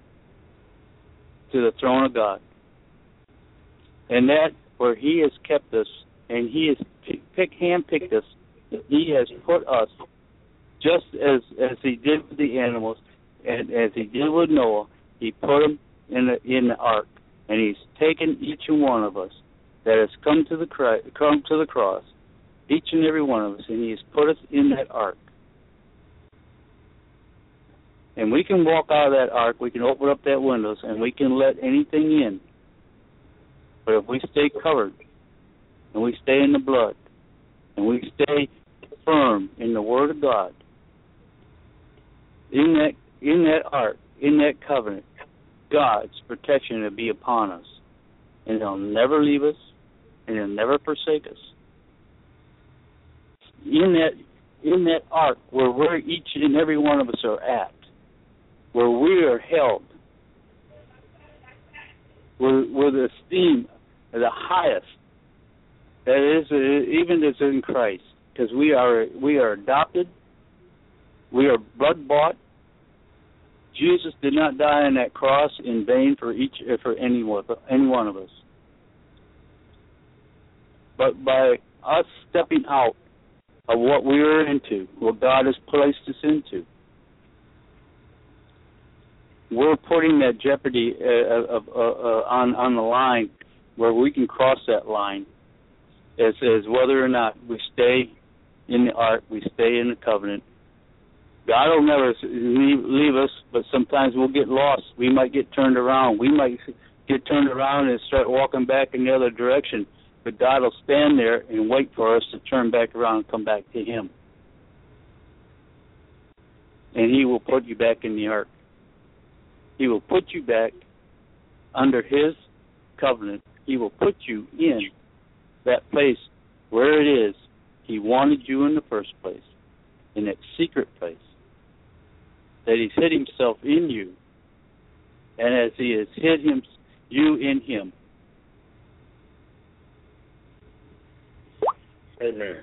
to the throne of God. And that where He has kept us, and He has pick, hand-picked us, He has put us, just as, as He did with the animals, and as He did with Noah, He put them in the in the ark, and He's taken each and one of us that has come to the come to the cross, each and every one of us, and He has put us in that ark. And we can walk out of that ark, we can open up that windows, and we can let anything in. But if we stay covered, and we stay in the blood, and we stay firm in the Word of God, in that in that ark, in that covenant, God's protection will be upon us. And He'll never leave us, and He'll never forsake us. In that in that ark where we're each and every one of us are at, where we are held, where, where the esteem is the highest, that is, even as in Christ, because we are we are adopted, we are blood bought. Jesus did not die on that cross in vain for each for any one, any one of us. But by us stepping out of what we are into, what God has placed us into, we're putting that jeopardy uh, of, uh, uh, on on the line where we can cross that line as, as whether or not we stay in the ark, we stay in the covenant. God will never leave, leave us, but sometimes we'll get lost. We might get turned around. We might get turned around and start walking back in the other direction, but God will stand there and wait for us to turn back around and come back to Him. And He will put you back in the ark. He will put you back under His covenant. He will put you in that place where it is He wanted you in the first place, in that secret place, that He's hid Himself in you, and as He has hid him, you in Him.
Amen.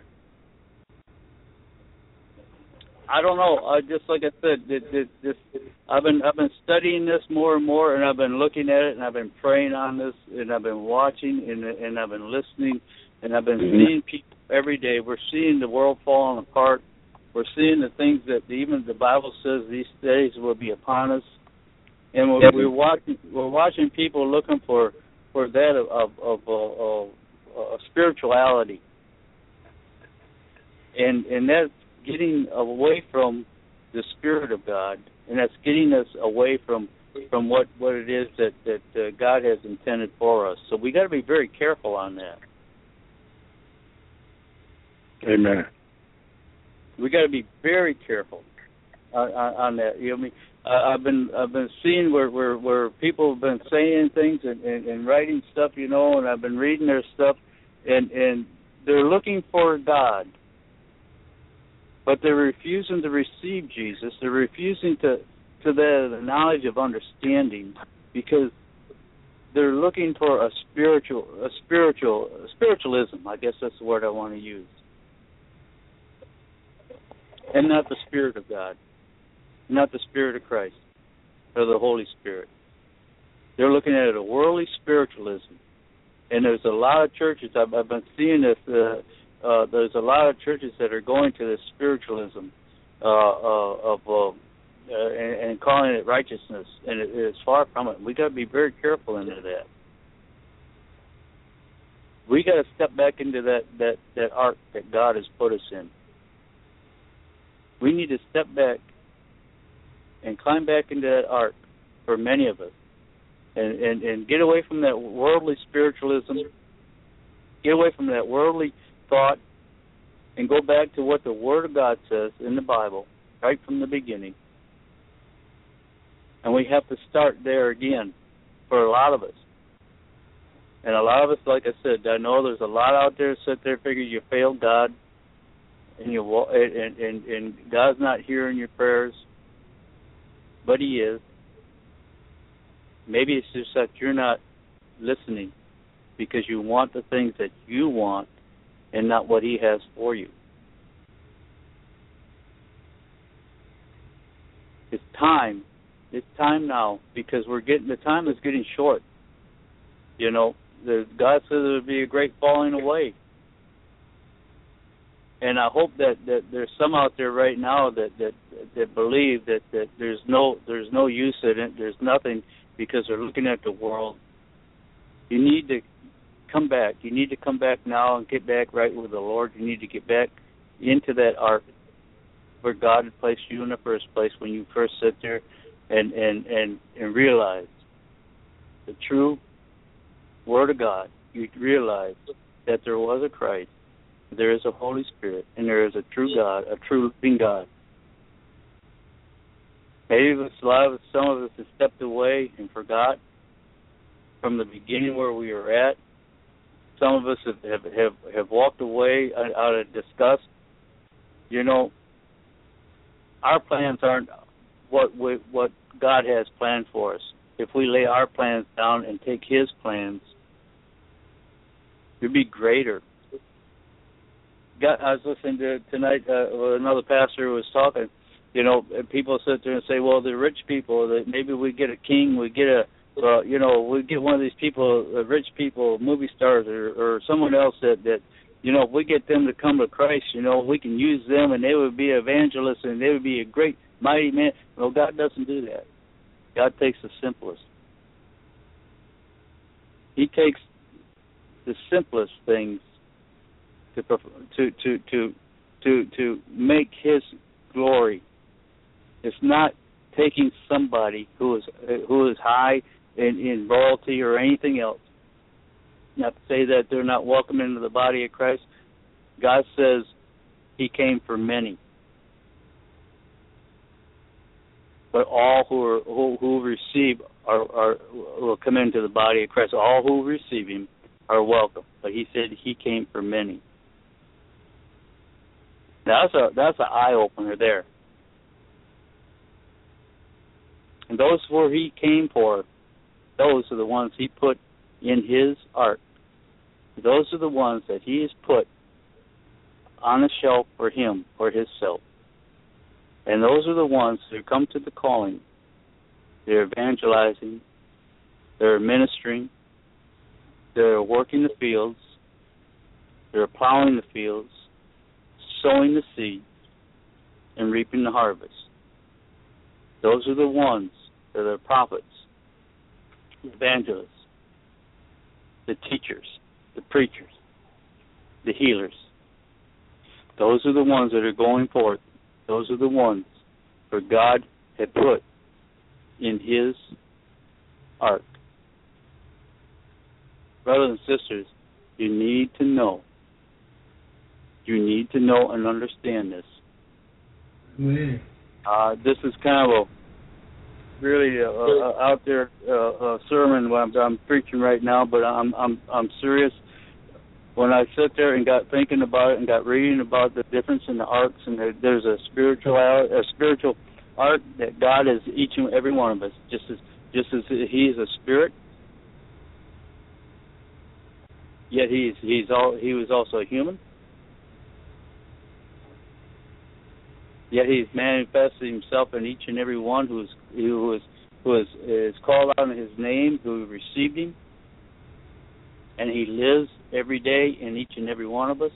I don't know. I just like I said, this, this, this, I've been I've been studying this more and more, and I've been looking at it, and I've been praying on this, and I've been watching, and and I've been listening, and I've been mm-hmm. seeing people every day. We're seeing the world falling apart. We're seeing the things that even the Bible says these days will be upon us, and we're, we're watching we're watching people looking for for that of of, of, of, of spirituality, and and that's getting away from the Spirit of God and that's getting us away from from what, what it is that that uh, God has intended for us. So we got to be very careful on that.
Amen.
We got to be very careful on, on, on that. You know, I mean, uh, I've been I've been seeing where where, where people have been saying things and, and, and writing stuff, you know, and I've been reading their stuff, and and they're looking for God, but they're refusing to receive Jesus. They're refusing to to the, the knowledge of understanding, because they're looking for a spiritual a spiritual a spiritualism. I guess that's the word I want to use. And not the Spirit of God, not the Spirit of Christ, or the Holy Spirit. They're looking at it a worldly spiritualism. And there's a lot of churches, I've, I've been seeing this, uh, uh, there's a lot of churches that are going to this spiritualism uh, uh, of uh, uh, and, and calling it righteousness, and it is far from it. We got to be very careful into that. We got to step back into that, that, that ark that God has put us in. We need to step back and climb back into that ark for many of us, and, and, and get away from that worldly spiritualism, get away from that worldly thought, and go back to what the Word of God says in the Bible right from the beginning. And we have to start there again for a lot of us. And a lot of us, like I said, I know there's a lot out there that sit there figure you failed God, and you and, and and God's not hearing your prayers, but He is. Maybe it's just that you're not listening because you want the things that you want and not what He has for you. It's time. It's time now, because we're getting the time is getting short. You know, the, God says there will be a great falling away. And I hope that, that there's some out there right now that, that that believe that, that there's no there's no use in it, there's nothing, because they're looking at the world. You need to come back. You need to come back now and get back right with the Lord. You need to get back into that ark where God had placed you in the first place when you first sit there and, and, and, and realize the true Word of God. You realize that there was a Christ, there is a Holy Spirit, and there is a true God, a true living God. Maybe a lot of us, some of us have stepped away and forgot from the beginning where we were at. Some of us have have, have, have walked away out of disgust. You know, our plans aren't what we, what God has planned for us. If we lay our plans down and take His plans, it'd be greater. God, I was listening to tonight, uh, another pastor was talking, you know, people sit there and say, well, the rich people, that maybe we get a king, we get a, uh, you know, we get one of these people, uh, rich people, movie stars, or, or someone else that, that, you know, if we get them to come to Christ, you know, we can use them and they would be evangelists and they would be a great, mighty man. No, God doesn't do that. God takes the simplest. He takes the simplest things to to to to to to make His glory. It's not taking somebody who is who is high in, in royalty or anything else. Not to say that they're not welcome into the body of Christ. God says He came for many, but all who are who, who receive are, are will come into the body of Christ. All who receive Him are welcome. But He said He came for many. That's a that's an eye opener there. And those where He came for, those are the ones He put in His ark. Those are the ones that He has put on a shelf for Him, for Himself. And those are the ones who come to the calling. They're evangelizing, they're ministering, they're working the fields, they're plowing the fields, sowing the seeds, and reaping the harvest. Those are the ones that are prophets, the evangelists, the teachers, the preachers, the healers. Those are the ones that are going forth. Those are the ones where God had put in his ark. Brothers and sisters, you need to know. You need to know and understand this.
Amen.
Uh, this is kind of a really uh, uh, out there uh, uh, sermon what I'm, I'm preaching right now, but I'm I'm I'm serious. When I sit there and got thinking about it and got reading about the difference in the arcs, and there, there's a spiritual a spiritual arc that God is each and every one of us, just as just as He is a spirit. Yet he's he's all he was also a human. Yet he's manifested himself in each and every one who is who is who is, is called out in his name, who received him, and he lives every day in each and every one of us.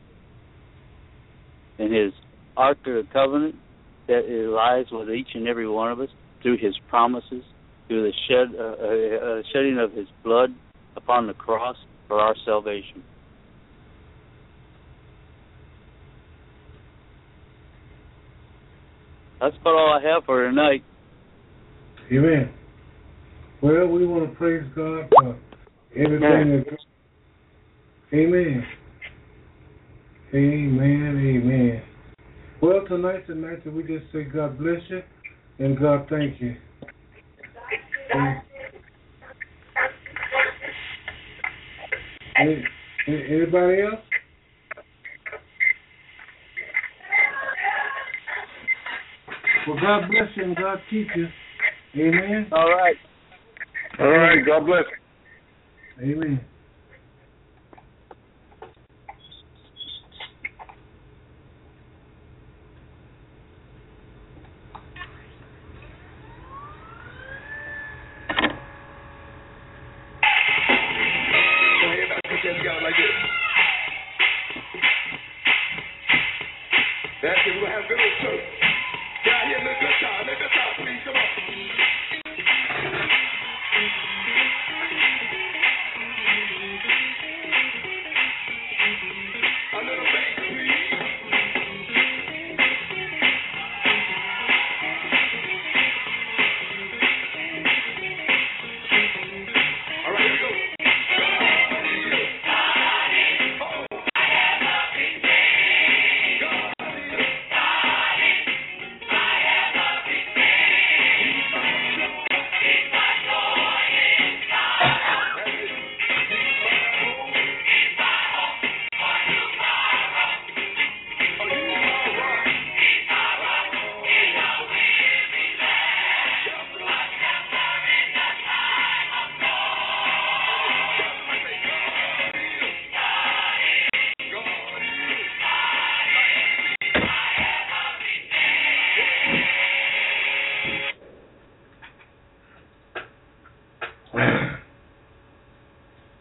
And his ark of the covenant that it lies with each and every one of us through his promises, through the shed uh, uh, shedding of his blood upon the cross for our salvation. That's about all I have for tonight.
Amen. Well, we want to praise God for everything that. Amen. Amen. Amen. Well, tonight, tonight, we just say God bless you and God thank you. Amen. Any, anybody else? Well, God bless you and God keep you. Amen.
All right.
All right. God bless.
Amen.
That's it. We're going to have a good old church. Down here, make good time. Make good time, please. Come on. A little bass, please. All right, here we go.